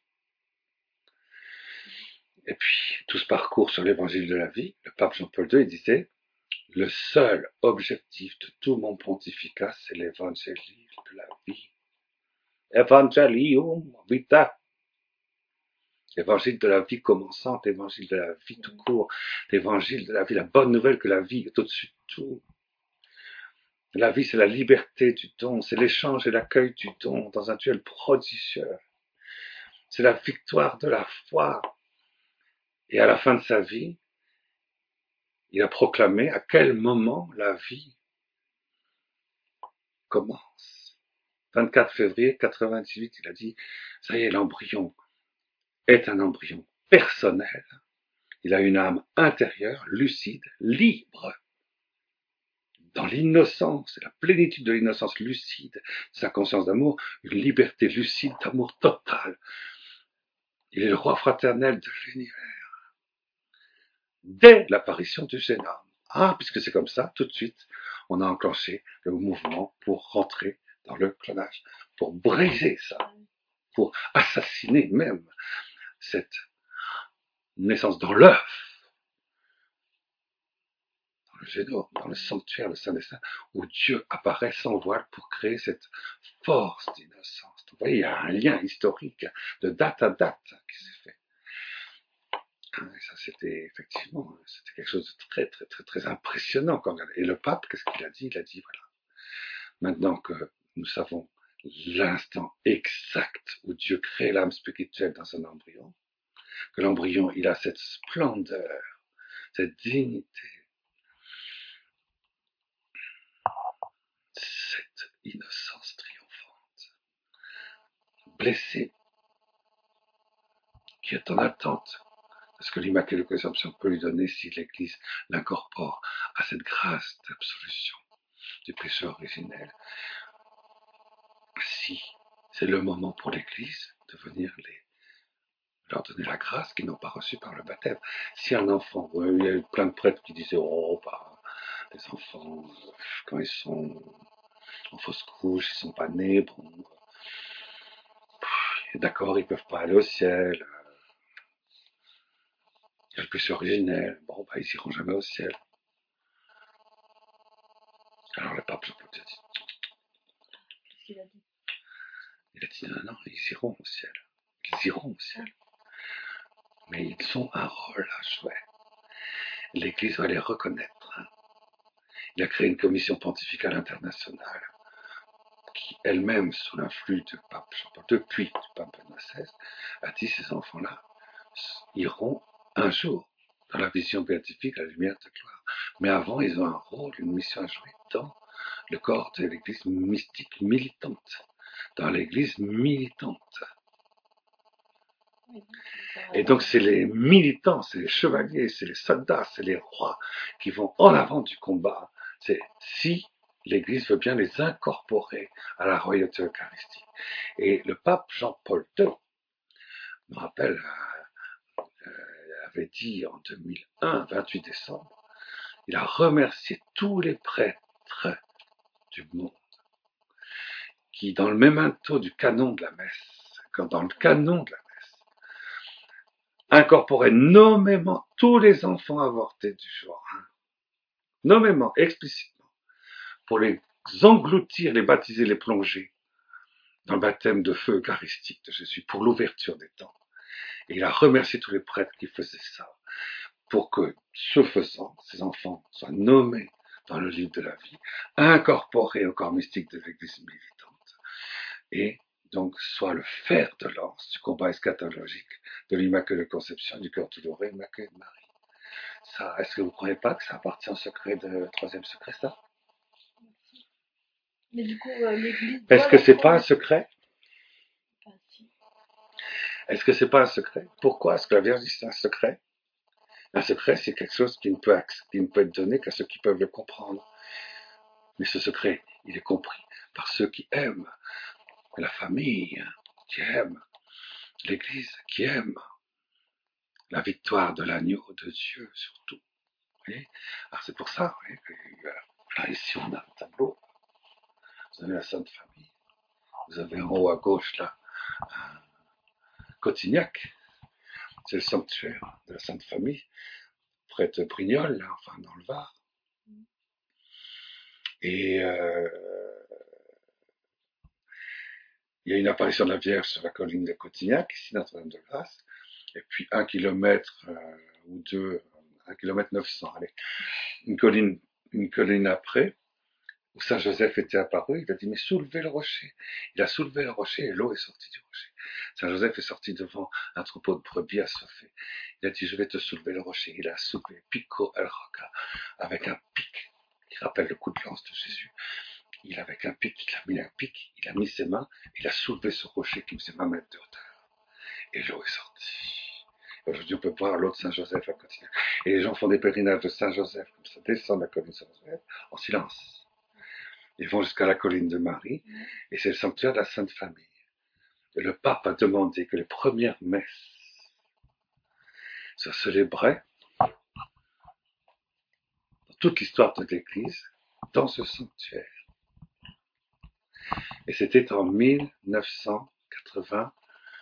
Et puis, tout ce parcours sur l'évangile de la vie, le pape Jean-Paul II, il disait, le seul objectif de tout mon pontificat, c'est l'évangile de la vie. Evangelium vita. L'évangile de la vie commençante, l'évangile de la vie tout court, l'évangile de la vie, la bonne nouvelle que la vie est au-dessus de tout. La vie, c'est la liberté du don, c'est l'échange et l'accueil du don dans un duel prodigieux. C'est la victoire de la foi. Et à la fin de sa vie, il a proclamé à quel moment la vie commence. 24 février 98, il a dit, ça y est, l'embryon est un embryon personnel. Il a une âme intérieure, lucide, libre, dans l'innocence, la plénitude de l'innocence lucide, sa conscience d'amour, une liberté lucide d'amour total. Il est le roi fraternel de l'univers. Dès l'apparition du jeune homme. Ah, puisque c'est comme ça, tout de suite, on a enclenché le mouvement pour rentrer dans le clonage, pour briser ça, pour assassiner même cette naissance dans l'œuf, dans le génome, dans le sanctuaire, le Saint des Saints, où Dieu apparaît sans voile pour créer cette force d'innocence. Vous voyez, il y a un lien historique de date à date qui s'est fait. Et ça, c'était effectivement, c'était quelque chose de très, très, très, très impressionnant. Et le pape, qu'est-ce qu'il a dit? Il a dit, voilà, maintenant que nous savons l'instant exact où Dieu crée l'âme spirituelle dans un embryon, que l'embryon, il a cette splendeur, cette dignité, cette innocence triomphante, blessée, qui est en attente de ce que l'Immaculée Conception peut lui donner si l'Église l'incorpore à cette grâce d'absolution du péché originel. Si c'est le moment pour l'Église de venir leur donner la grâce qu'ils n'ont pas reçue par le baptême. Si un enfant, il y a eu plein de prêtres qui disaient, oh, bah, les enfants, quand ils sont en fausse couche, ils sont pas nés, bon, d'accord, ils peuvent pas aller au ciel, il y a le péché originel, bon, bah, ils iront jamais au ciel. Alors le pape Jean-Paul II a dit, Qu'est-ce qu'il a dit? il a dit, non, non, ils iront au ciel. Ils iront au ciel. Mais ils ont un rôle à jouer. L'Église va les reconnaître. Il a créé une commission pontificale internationale qui, elle-même, sous l'influx du pape Jean-Paul II, puis du pape Benoît XVI, a dit ces enfants-là iront un jour dans la vision béatifique à la lumière de gloire. Mais avant, ils ont un rôle, une mission à jouer dans le corps de l'Église mystique militante. Dans l'Église militante. Et donc c'est les militants, c'est les chevaliers, c'est les soldats, c'est les rois qui vont en avant du combat. C'est si l'Église veut bien les incorporer à la royauté eucharistique. Et le pape Jean-Paul II, me rappelle, avait dit en 2001, 28 décembre, il a remercié tous les prêtres du monde qui, dans le memento du canon de la messe, quand dans le canon de la messe, incorporait nommément tous les enfants avortés du jour 1, nommément, explicitement, pour les engloutir, les baptiser, les plonger dans le baptême de feu eucharistique de Jésus pour l'ouverture des temps. Et il a remercié tous les prêtres qui faisaient ça, pour que, ce faisant, ces enfants soient nommés dans le livre de la vie, incorporés au corps mystique de l'Église militante, et donc soit le fer de lance du combat eschatologique de l'Immaculée Conception du cœur douloureux Immaculé de Marie. Ça, est-ce que vous ne croyez pas que ça appartient au secret de troisième secret, ça? Mais du coup, l'Église Est-ce doit que leur c'est pas un promettre. secret? Enfin, si. Est-ce que c'est pas un secret? Pourquoi est-ce que la Vierge dit que c'est un secret? Un secret, c'est quelque chose qui ne peut être donné qu'à ceux qui peuvent le comprendre. Mais ce secret, il est compris par ceux qui aiment la famille, qui aiment l'Église, qui aiment la victoire de l'agneau de Dieu, surtout. Vous voyez? Alors c'est pour ça, vous voyez, que, là, ici, on a un tableau. Vous avez la Sainte Famille. Vous avez en haut à gauche, là, Cotignac. C'est le sanctuaire de la Sainte Famille, près de Brignoles, là, enfin, dans le Var. Et il y a une apparition de la Vierge sur la colline de Cotignac, ici, Notre-Dame-de-Grâce. Et puis 1 kilomètre ou deux, 1 kilomètre 900, allez, une colline après, où Saint Joseph était apparu, il a dit, mais soulevez le rocher. Il a soulevé le rocher et l'eau est sortie du rocher. Saint Joseph est sorti devant un troupeau de brebis assoiffé. Il a dit, je vais te soulever le rocher. Il a soulevé Pico el Roca, avec un pic qui rappelle le coup de lance de Jésus. Il avec un pic, il a mis un pic, il a mis ses mains, il a soulevé ce rocher qui faisait 20 mètres de hauteur. Et l'eau est sortie. Aujourd'hui, on peut voir l'eau de Saint-Joseph à Cotignac. Et les gens font des pèlerinages de Saint-Joseph, comme ça, descendent la colline de Saint-Joseph, en silence. Ils vont jusqu'à la colline de Marie, et c'est le sanctuaire de la Sainte Famille. Et le pape a demandé que les premières messes soient célébrées dans toute l'histoire de l'Église, dans ce sanctuaire. Et c'était en 1998.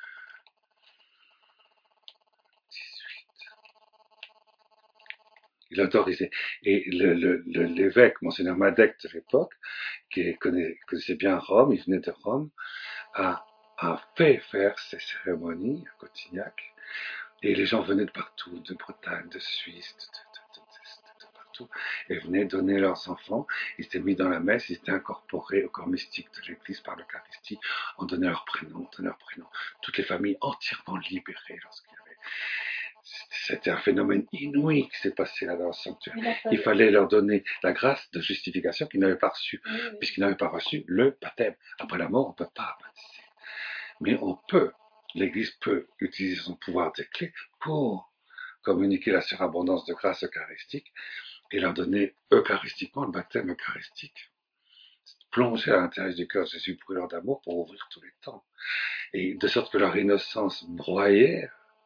Il a autorisé. Et l'évêque, Monseigneur Madec de l'époque, qui connaissait bien Rome, il venait de Rome, a fait faire ces cérémonies à Cotignac. Et les gens venaient de partout, de Bretagne, de Suisse, de partout, et venaient donner leurs enfants. Ils étaient mis dans la messe, ils étaient incorporés au corps mystique de l'Église par l'Eucharistie, on donnait leur prénom, Toutes les familles entièrement libérées lorsqu'il y avait. C'était un phénomène inouï qui s'est passé là dans le sanctuaire. Il fallait leur donner la grâce de justification qu'ils n'avaient pas reçue, puisqu'ils n'avaient pas reçu le baptême. Après la mort, on ne peut pas baptiser. Mais on peut, l'Église peut utiliser son pouvoir des clés pour communiquer la surabondance de grâce eucharistique et leur donner eucharistiquement le baptême eucharistique. Plonger à l'intérieur du cœur de Jésus brûlant d'amour pour ouvrir tous les temps. Et de sorte que leur innocence broyée,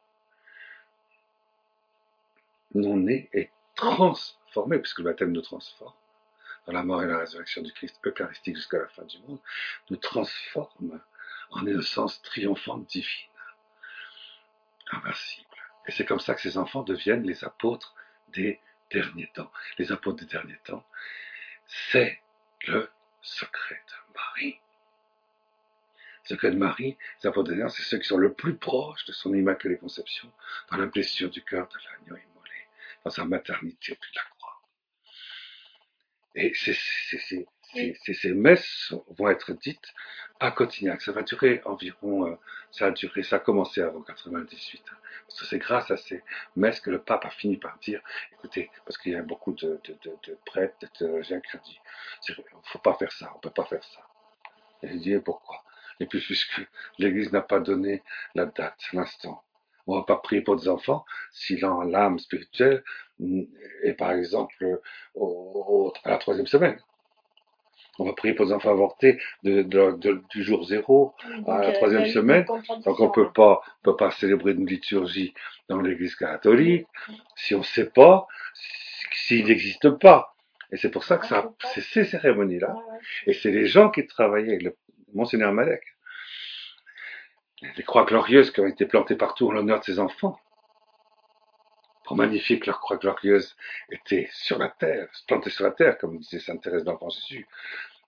non née, est transformée, puisque le baptême nous transforme, dans la mort et la résurrection du Christ eucharistique jusqu'à la fin du monde, nous transforme en innocence triomphante divine, invincible. Et c'est comme ça que ces enfants deviennent les apôtres des derniers temps. Les apôtres des derniers temps, c'est le secret de Marie. Le secret de Marie, les apôtres des derniers temps, c'est ceux qui sont le plus proches de son immaculée conception, dans la blessure du cœur de l'agneau immolé, dans sa maternité au pied de la croix. Et ces messes vont être dites à Cotignac. Ça va durer environ, ça a commencé avant 98. Parce que c'est grâce à ces messes que le pape a fini par dire, écoutez, parce qu'il y a beaucoup de prêtres, de théologiens qui ont dit, faut pas faire ça, on peut pas faire ça. Et il dit, pourquoi? Et puis, puisque l'Église n'a pas donné la date, l'instant, on va pas prier pour des enfants si l'âme spirituelle est, par exemple, à la 3e semaine. On va prier pour les enfants avortés du jour 0 à la 3e semaine. Donc on peut pas célébrer une liturgie dans l'Église catholique si on ne sait pas, s'il n'existe pas. Et c'est pour ça que c'est ces cérémonies-là. Et c'est les gens qui travaillaient avec le Monseigneur Malek. Les croix glorieuses qui ont été plantées partout en l'honneur de ces enfants. Pour magnifier que leur croix glorieuse était sur la terre, plantée sur la terre, comme disait Sainte Thérèse d'Enfant Jésus.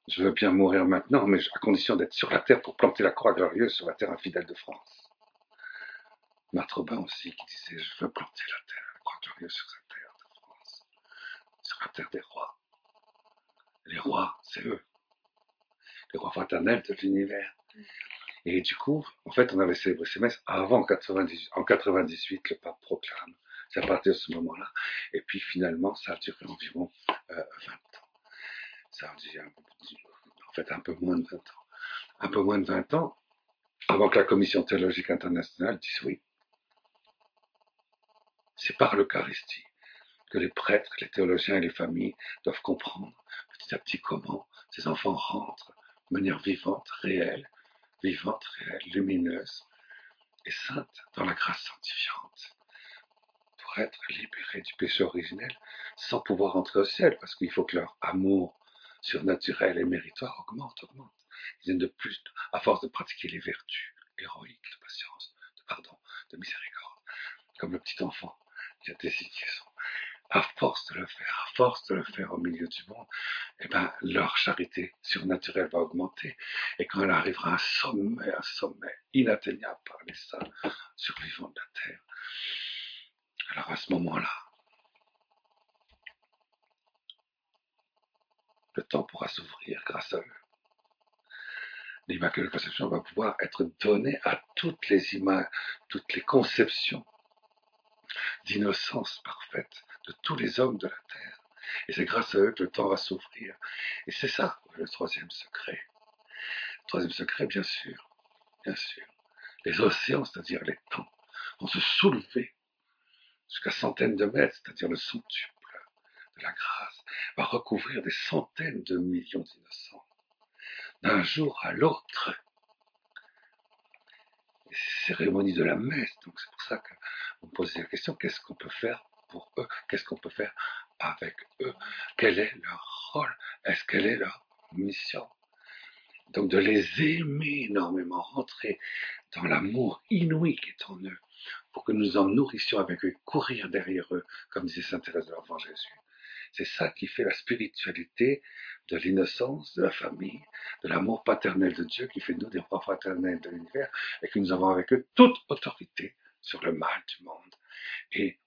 Je veux bien mourir maintenant, mais à condition d'être sur la terre pour planter la croix glorieuse sur la terre infidèle de France. Marthe Robin aussi qui disait, je veux planter la terre, la croix glorieuse sur cette terre de France, sur la terre des rois. Les rois, c'est eux, les rois fraternels de l'univers. Et du coup, en fait, on avait célébré ces messes avant 98, en 98, le pape proclame. C'est à partir de ce moment-là. Et puis finalement, ça a duré environ 20 ans. Ça a duré en fait un peu moins de 20 ans. Un peu moins de 20 ans avant que la Commission théologique internationale dise oui. C'est par l'Eucharistie que les prêtres, les théologiens et les familles doivent comprendre petit à petit comment ces enfants rentrent de manière vivante, réelle, lumineuse et sainte dans la grâce sanctifiante pour être libérés du péché originel sans pouvoir entrer au ciel parce qu'il faut que leur amour surnaturel et méritoire augmente. Ils viennent de plus, à force de pratiquer les vertus héroïques de patience, de pardon, de miséricorde, comme le petit enfant qui a désigné son. À force de le faire au milieu du monde, eh ben, leur charité surnaturelle va augmenter. Et quand elle arrivera à un sommet inatteignable par les saints survivants de la terre, alors à ce moment-là, le temps pourra s'ouvrir grâce à eux. L'Immaculée Conception va pouvoir être donnée à toutes les images, toutes les conceptions d'innocence parfaite de tous les hommes de la terre. Et c'est grâce à eux que le temps va s'ouvrir. Et c'est ça le troisième secret. Le troisième secret, bien sûr. Les océans, c'est-à-dire les temps, vont se soulever jusqu'à centaines de mètres, c'est-à-dire le centuple de la grâce, va recouvrir des centaines de millions d'innocents, d'un jour à l'autre. Et c'est cérémonie de la messe, donc c'est pour ça que vous me posez la question, qu'est-ce qu'on peut faire pour eux? Qu'est-ce qu'on peut faire avec eux? Quel est leur rôle? Quelle est leur mission? Donc de les aimer énormément, rentrer dans l'amour inouï qui est en eux, pour que nous en nourrissions avec eux, courir derrière eux, comme disait sainte Thérèse de l'Enfant Jésus. C'est ça qui fait la spiritualité de l'innocence, de la famille, de l'amour paternel de Dieu, qui fait de nous des rois fraternels de l'univers, et que nous avons avec eux toute autorité sur le mal du monde. Et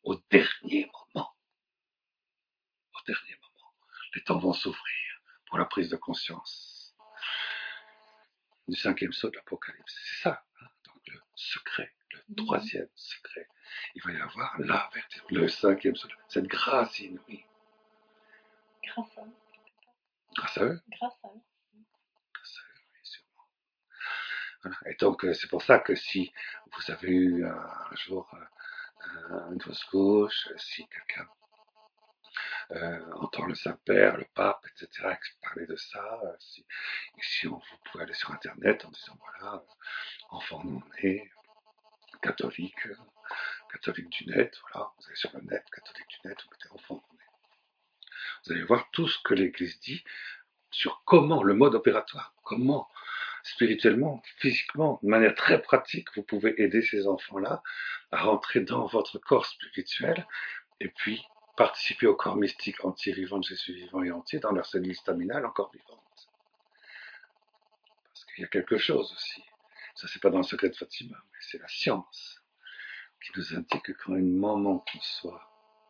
au dernier moment, les temps vont s'ouvrir pour la prise de conscience du cinquième saut de l'Apocalypse. C'est ça, hein, donc le secret, le troisième secret. Il va y avoir la vertu, le cinquième saut, cette grâce inouïe. Grâce à eux. Grâce à eux. Grâce à eux. Grâce à eux, oui, sûrement. Voilà. Et donc, c'est pour ça que si vous avez eu un jour une fausse couche, si quelqu'un entend le Saint-Père, le Pape, etc., parler de ça, si vous pouvez aller sur Internet en disant, voilà, enfant non-né, catholique, catholique du net, voilà, vous allez sur le net, catholique du net, vous mettez enfant non-né. Vous allez voir tout ce que l'Église dit sur comment, le mode opératoire, comment spirituellement, physiquement, de manière très pratique, vous pouvez aider ces enfants-là à rentrer dans votre corps spirituel et puis participer au corps mystique entier vivant de Jésus vivant et entier dans leur cellule staminale encore vivante. Parce qu'il y a quelque chose aussi. Ça, c'est pas dans le secret de Fatima, mais c'est la science qui nous indique que quand une maman conçoit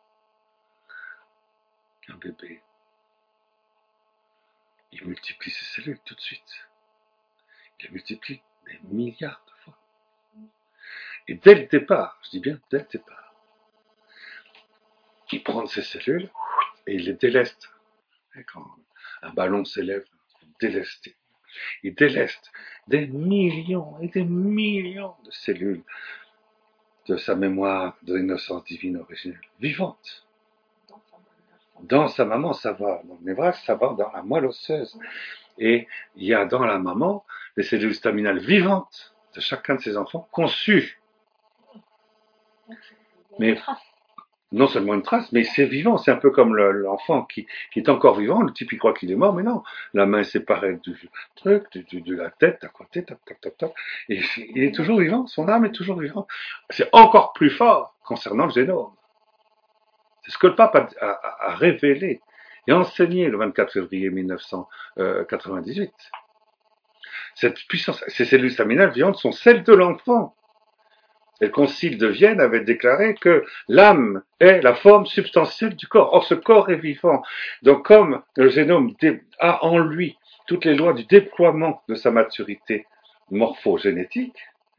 un bébé, il multiplie ses cellules tout de suite. Il les multiplie des milliards de fois. Et dès le départ, je dis bien dès le départ, il prend ces cellules et il les déleste. Et quand un ballon s'élève, délesté. Il déleste des millions et des millions de cellules de sa mémoire de l'innocence divine originelle, vivante. Dans sa maman, ça va dans le névrage, ça va dans la moelle osseuse. Et il y a dans la maman des cellules staminales vivantes de chacun de ses enfants conçues. Mais non seulement une trace, mais c'est vivant. C'est un peu comme l'enfant qui est encore vivant. Le type, il croit qu'il est mort, mais non. La main est séparée du truc, de la tête, à côté, tac, tac, tac, tac. Et il est toujours vivant. Son âme est toujours vivante. C'est encore plus fort concernant le génome. C'est ce que le pape a révélé. et enseigné le 24 février 1998. Cette puissance, ces cellules staminales vivantes sont celles de l'enfant. Et le concile de Vienne avait déclaré que l'âme est la forme substantielle du corps. Or, ce corps est vivant. Donc, comme le génome a en lui toutes les lois du déploiement de sa maturité morphogénétique,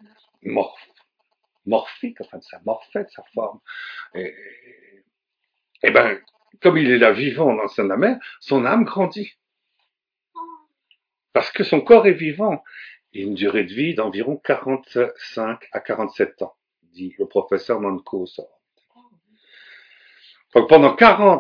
morphique, enfin de sa morphète, sa forme, et, et ben, comme il est là vivant dans sa mère, son âme grandit. Parce que son corps est vivant. Et une durée de vie d'environ 45 à 47 ans, dit le professeur Manco. Donc pendant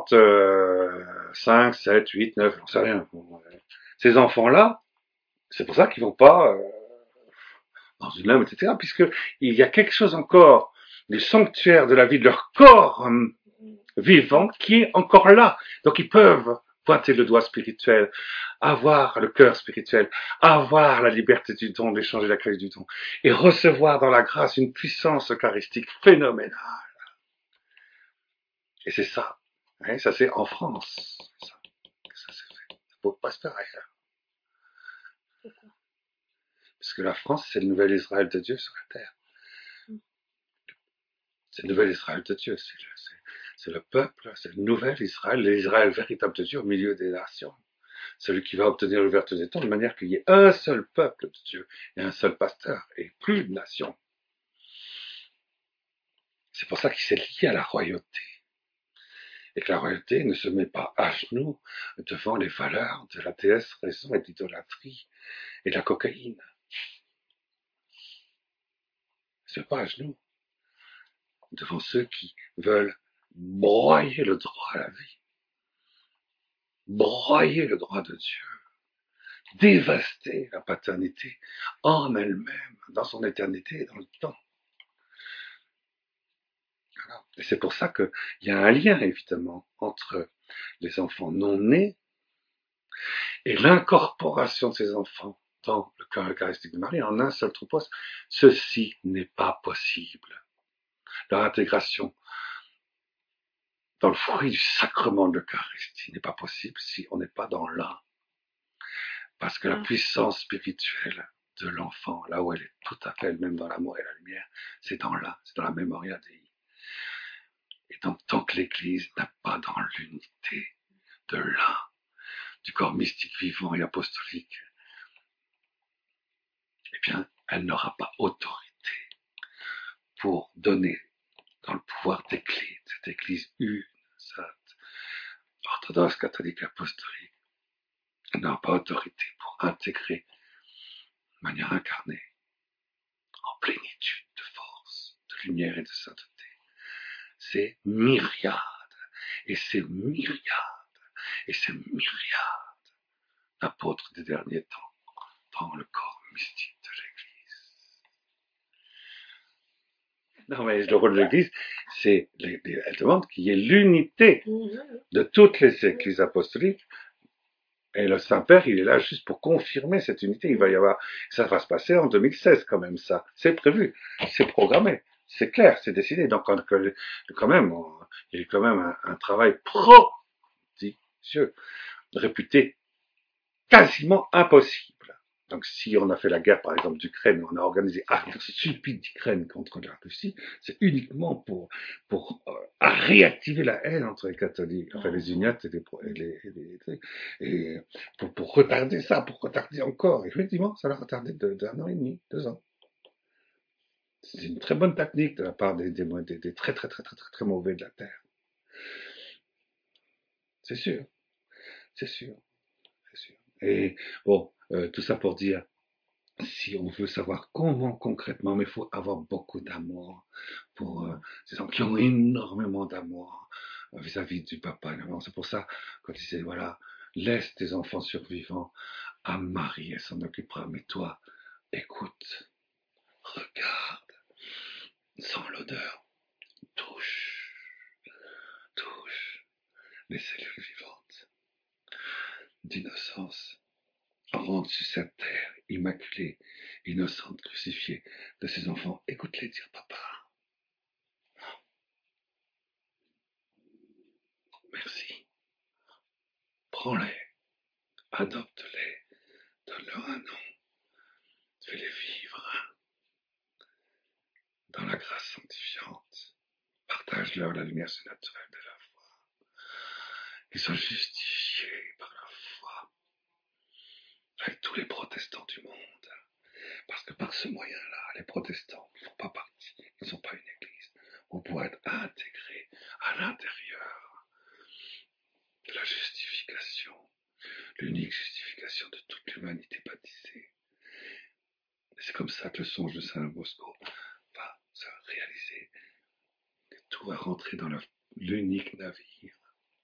45, 7, 8, 9, j'en sais rien. Ces enfants-là, c'est pour ça qu'ils vont pas dans une lame, etc. Puisque il y a quelque chose encore du sanctuaire de la vie de leur corps vivant qui est encore là. Donc ils peuvent pointer le doigt spirituel, avoir le cœur spirituel, avoir la liberté du don, d'échanger la clé du don, et recevoir dans la grâce une puissance eucharistique phénoménale. Et c'est ça. Hein, ça c'est en France. Ça c'est fait. Ça ne peut pas se faire ailleurs. Parce que la France, c'est le nouvel Israël de Dieu sur la terre. C'est le nouvel Israël de Dieu. C'est le peuple, c'est le nouvel Israël, l'Israël véritable de Dieu au milieu des nations. Celui qui va obtenir l'ouverture des temps de manière qu'il y ait un seul peuple de Dieu et un seul pasteur et plus de nations. C'est pour ça qu'il s'est lié à la royauté. Et que la royauté ne se met pas à genoux devant les valeurs de la déesse raison et de l'idolâtrie et de la cocaïne. Il ne se met pas à genoux devant ceux qui veulent broyer le droit à la vie, broyer le droit de Dieu, dévaster la paternité en elle-même, dans son éternité et dans le temps. Voilà. Et c'est pour ça qu'il y a un lien, évidemment, entre les enfants non nés et l'incorporation de ces enfants dans le cœur eucharistique de Marie en un seul troupeau. Ceci n'est pas possible. Leur intégration dans le fruit du sacrement de l'Eucharistie n'est pas possible si on n'est pas dans l'un. Parce que la puissance spirituelle de l'enfant, là où elle est tout à fait elle-même dans l'amour et la lumière, c'est dans l'un, c'est dans la Memoria Dei. Et donc, tant que l'Église n'a pas dans l'unité de l'un, du corps mystique vivant et apostolique, eh bien, elle n'aura pas autorité pour donner dans le pouvoir des clés de cette Église une, sainte, orthodoxe, catholique, apostolique. Elle n'aura pas autorité pour intégrer de manière incarnée, en plénitude de force, de lumière et de sainteté. C'est myriade, et c'est myriade, et c'est myriade d'apôtres des derniers temps dans le corps mystique de l'Église. Non, mais le rôle de l'Église, c'est, elle demande qu'il y ait l'unité de toutes les églises apostoliques. Et le Saint-Père, il est là juste pour confirmer cette unité. Il va y avoir, ça va se passer en 2016 quand même, ça. C'est prévu, c'est programmé, c'est clair, c'est décidé. Donc, quand même, il y a quand même un travail prodigieux, réputé quasiment impossible. Donc, si on a fait la guerre, par exemple, d'Ukraine, on a organisé un stupide d'Ukraine contre la Russie, c'est uniquement pour réactiver la haine entre les catholiques, enfin les uniates et pour retarder ça, pour retarder encore. Effectivement, ça l'a retardé d'un an et demi, 2 ans. C'est une très bonne technique de la part des très, très, très, très, très, très mauvais de la Terre. C'est sûr, c'est sûr, c'est sûr. Et bon, tout ça pour dire, si on veut savoir comment concrètement, mais il faut avoir beaucoup d'amour pour ces gens qui ont énormément d'amour vis-à-vis du papa. C'est pour ça, quand il disait, voilà, laisse tes enfants survivants à Marie, elle s'en occupera, mais toi, écoute, regarde, sens l'odeur, touche, touche les cellules vivantes d'innocence rentre sur cette terre immaculée, innocente, crucifiée de ses enfants. Écoute-les dire papa. Merci. prends-les, adopte-les, donne-leur un nom, fais-les vivre dans la grâce sanctifiante. Partage-leur la lumière surnaturelle de la foi. Qu'ils soient justifiés par la foi avec tous les protestants du monde. Parce que par ce moyen-là, les protestants ne font pas partie, ne sont pas une église. On pourrait être intégrés à l'intérieur de la justification, l'unique justification de toute l'humanité baptisée. C'est comme ça que le songe de Saint Bosco va se réaliser, que tout va rentrer dans l'unique navire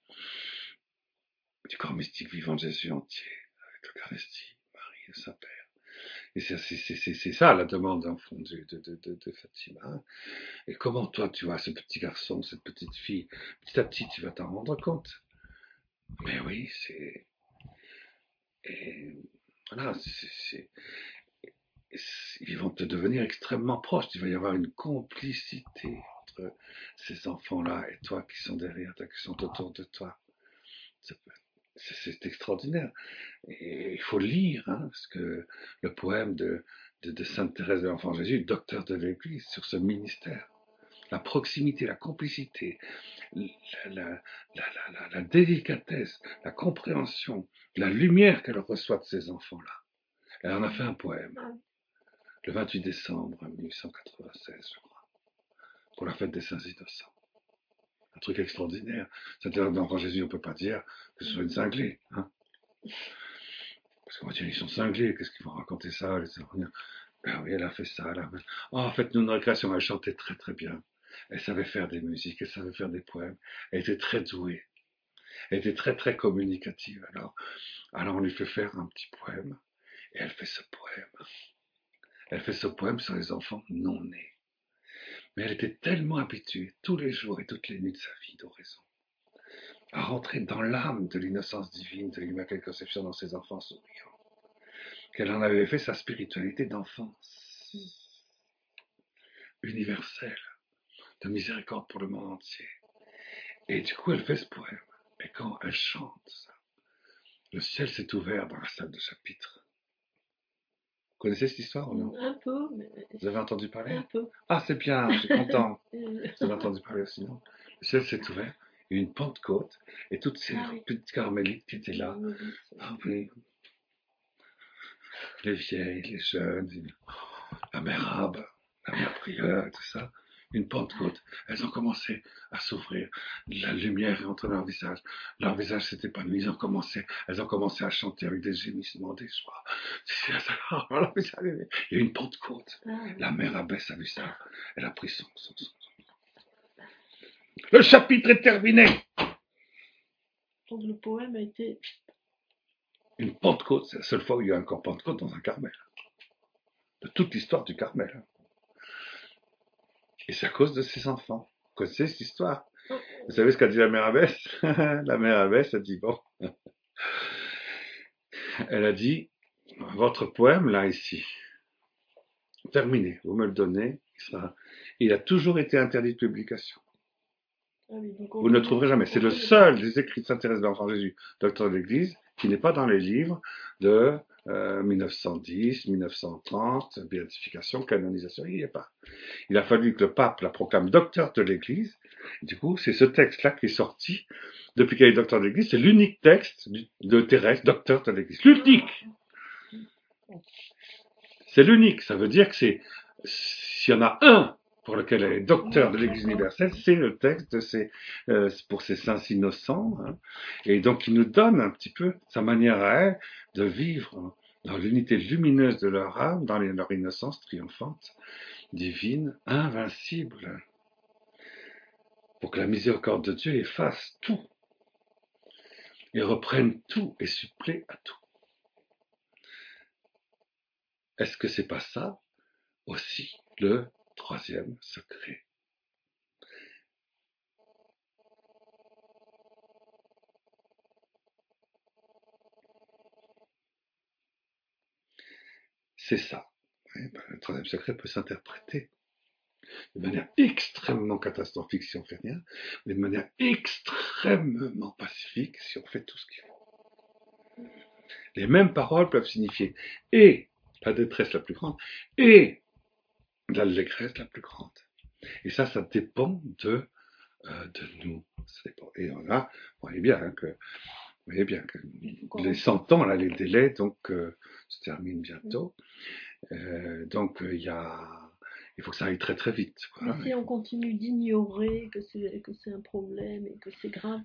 du corps mystique vivant de Jésus entier, avec l'Eucharistie, Marie et Saint-Père. Et c'est ça la demande en fond de Fatima. Et comment toi tu vois ce petit garçon, cette petite fille, petit à petit tu vas t'en rendre compte. Mais oui, et voilà, ils vont te devenir extrêmement proches. Il va y avoir une complicité entre ces enfants-là et toi qui sont derrière toi, qui sont autour de toi. C'est extraordinaire. Et il faut le lire, hein, parce que le poème de Sainte Thérèse de l'Enfant Jésus, docteur de l'Église, sur ce ministère, la proximité, la complicité, la délicatesse, la compréhension, la lumière qu'elle reçoit de ces enfants-là. Elle en a fait un poème, le 28 décembre 1896, je crois, pour la fête des Saints Innocents. Un truc extraordinaire. Sainte Thérèse de l'Enfant Jésus, on ne peut pas dire que ce soit une cinglée, hein. Parce qu'on va dire, ils sont cinglés, qu'est-ce qu'ils vont raconter ça? Ben oui, elle a fait ça. Oh, en fait, nous, une récréation, elle chantait très très bien. Elle savait faire des musiques, elle savait faire des poèmes. Elle était très douée. Elle était très très communicative. Alors on lui fait faire un petit poème. Et elle fait ce poème. Elle fait ce poème sur les enfants non nés. Mais elle était tellement habituée, tous les jours et toutes les nuits de sa vie d'oraison, à rentrer dans l'âme de l'innocence divine de l'Immaculée Conception dans ses enfants souriants, qu'elle en avait fait sa spiritualité d'enfance universelle, de miséricorde pour le monde entier. Et du coup, elle fait ce poème. Et quand elle chante ça, le ciel s'est ouvert dans la salle de chapitre. Vous connaissez cette histoire ou non? Un peu, mais Vous avez entendu parler? un peu. Ah, c'est bien, je suis content. Vous avez entendu parler aussi, non? Le ciel s'est ouvert, il y a eu une Pentecôte, et toutes ces Ah oui, petites carmélites qui étaient là, ah oui, les vieilles, les jeunes, la mère arabe, la mère prieure, et tout ça, une Pentecôte. Elles ont commencé à s'ouvrir, la lumière est entrée dans leur visage s'est épanoui, elles ont commencé à chanter avec des gémissements, des joies. Il y a une Pentecôte. La mère abbesse a vu ça, elle a pris son. Le chapitre est terminé. donc le poème a été... Une Pentecôte, c'est la seule fois où il y a encore Pentecôte dans un Carmel. De toute l'histoire du Carmel. Et c'est à cause de ses enfants. Vous connaissez cette histoire? Vous savez ce qu'a dit la mère abbesse? La mère abbesse a dit, bon, elle a dit, votre poème, là, ici, terminé, vous me le donnez, il a toujours été interdit de publication. Ah oui, donc Vous ne le trouverez jamais. C'est le seul des écrits de Sainte Thérèse de l'Enfant Jésus, docteur de l'Église, qui n'est pas dans les livres de 1910, 1930, béatification, canonisation, il n'y est pas. Il a fallu que le pape la proclame docteur de l'Église. Du coup, c'est ce texte-là qui est sorti depuis qu'elle est docteur de l'Église. C'est l'unique texte de Thérèse, docteur de l'Église. L'unique. C'est l'unique. Ça veut dire que s'il y en a un pour lequel elle est docteur de l'Église universelle, c'est le texte pour ces saints innocents. Hein. Et donc, il nous donne un petit peu sa manière à elle de vivre dans l'unité lumineuse de leur âme, dans leur innocence triomphante, divine, invincible. Pour que la miséricorde de Dieu efface tout et reprenne tout et supplée à tout. Est-ce que c'est pas ça aussi le troisième secret? C'est ça. Le troisième secret peut s'interpréter de manière extrêmement catastrophique si on fait rien, mais de manière extrêmement pacifique si on fait tout ce qu'il faut. Les mêmes paroles peuvent signifier et la détresse la plus grande et l'allégresse la plus grande. Et ça dépend de nous. Ça dépend. Et là, vous voyez bien que les 100 ans, là, les délais, donc, se terminent bientôt. Donc, il faut que ça aille très très vite. Mais Voilà. si on continue d'ignorer que c'est un problème et que c'est grave,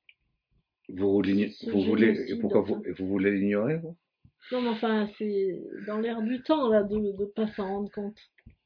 ce Vous voulez, et génocide, pourquoi enfin. vous voulez l'ignorer, vous? Non, mais enfin, c'est dans l'air du temps, là, de ne pas s'en rendre compte.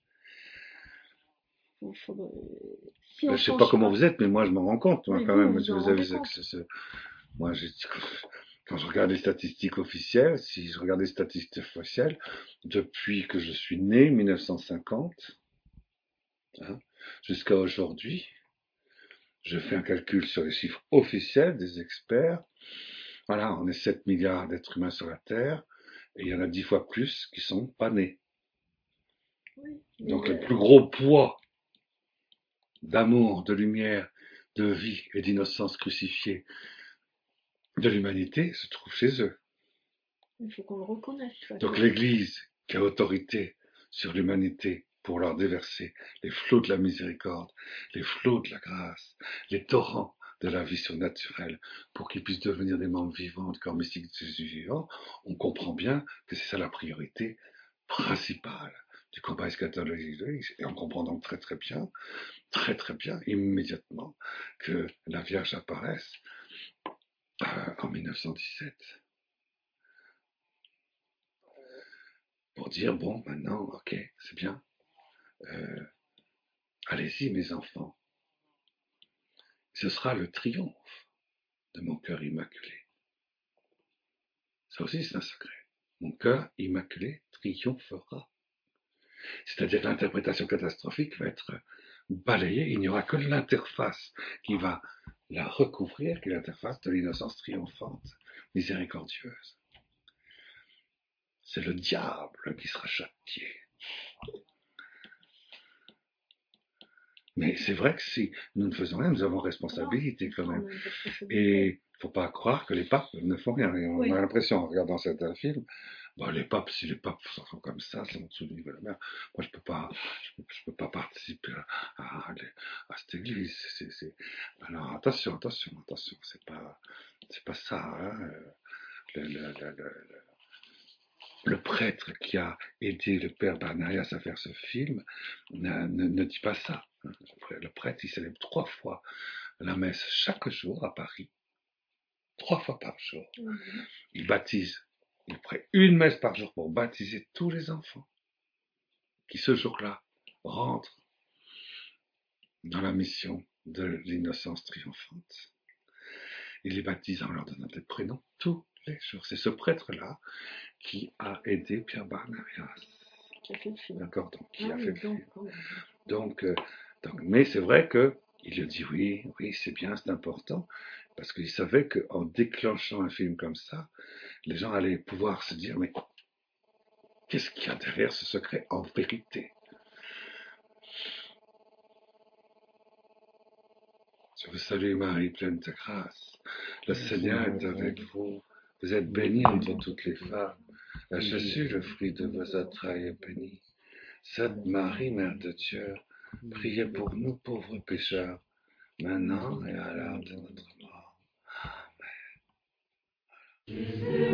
Si Ben, on je sais pas change comment pas. vous êtes, mais moi je m'en rends compte, moi Oui, quand vous, même. vous en Vous avez, rendez compte. moi, quand je regarde les statistiques officielles, si je regarde les statistiques officielles, depuis que je suis né, 1950, hein, jusqu'à aujourd'hui, je fais un calcul sur les chiffres officiels des experts. Voilà, on est 7 milliards d'êtres humains sur la Terre, et il y en a 10 fois plus qui sont pas nés. Oui, mais Donc le plus gros poids d'amour, de lumière, de vie et d'innocence crucifiée de l'humanité se trouve chez eux. il faut qu'on le reconnaisse, ça. Donc l'Église, qui a autorité sur l'humanité pour leur déverser les flots de la miséricorde, les flots de la grâce, les torrents de la vie surnaturelle, pour qu'ils puissent devenir des membres vivants du corps mystique de Jésus vivant, on comprend bien que c'est ça la priorité principale du combat eschatologique de l'Église. Et on comprend donc très très bien, immédiatement, que la Vierge apparaisse en 1917 pour dire, bon, maintenant, ok, c'est bien, euh, allez-y mes enfants, ce sera le triomphe de mon cœur immaculé. Ça aussi c'est un secret. Mon cœur immaculé triomphera. C'est-à-dire que l'interprétation catastrophique va être balayée, il n'y aura que l'interface qui va la recouvrir, qui est l'interface de l'innocence triomphante, miséricordieuse. C'est le diable qui sera châtié. Mais c'est vrai que si nous ne faisons rien, nous avons responsabilité quand même. Et il ne faut pas croire que les papes ne font rien. Et on a l'impression, en regardant certains films, bah, si les papes sont comme ça, c'est en dessous du niveau de la mer. Moi, je peux pas participer à cette église. Alors, attention, c'est pas ça, hein. Le, le, le, le, le prêtre qui a aidé le père Barnarias à faire ce film ne dit pas ça. Le prêtre, il célèbre 3 fois la messe chaque jour à Paris, 3 fois par jour. Il baptise, il prête une messe par jour pour baptiser tous les enfants qui ce jour-là rentrent dans la mission de l'innocence triomphante. Il les baptise en leur donnant des prénoms tous les jours. C'est ce prêtre-là qui a aidé Pierre Barnarias. D'accord, donc qui a fait le film. Donc, mais c'est vrai que il a dit oui, c'est bien, c'est important, parce qu'il savait qu'en déclenchant un film comme ça, les gens allaient pouvoir se dire, mais qu'est-ce qu'il y a derrière ce secret en vérité? Je vous salue Marie, pleine de grâce. Le Seigneur est avec vous. Vous êtes bénie entre toutes les femmes. Et Jésus, le fruit de vos entrailles, est béni. Sainte Marie, Mère de Dieu, priez pour nous pauvres pécheurs, maintenant et à l'heure de notre mort. Amen.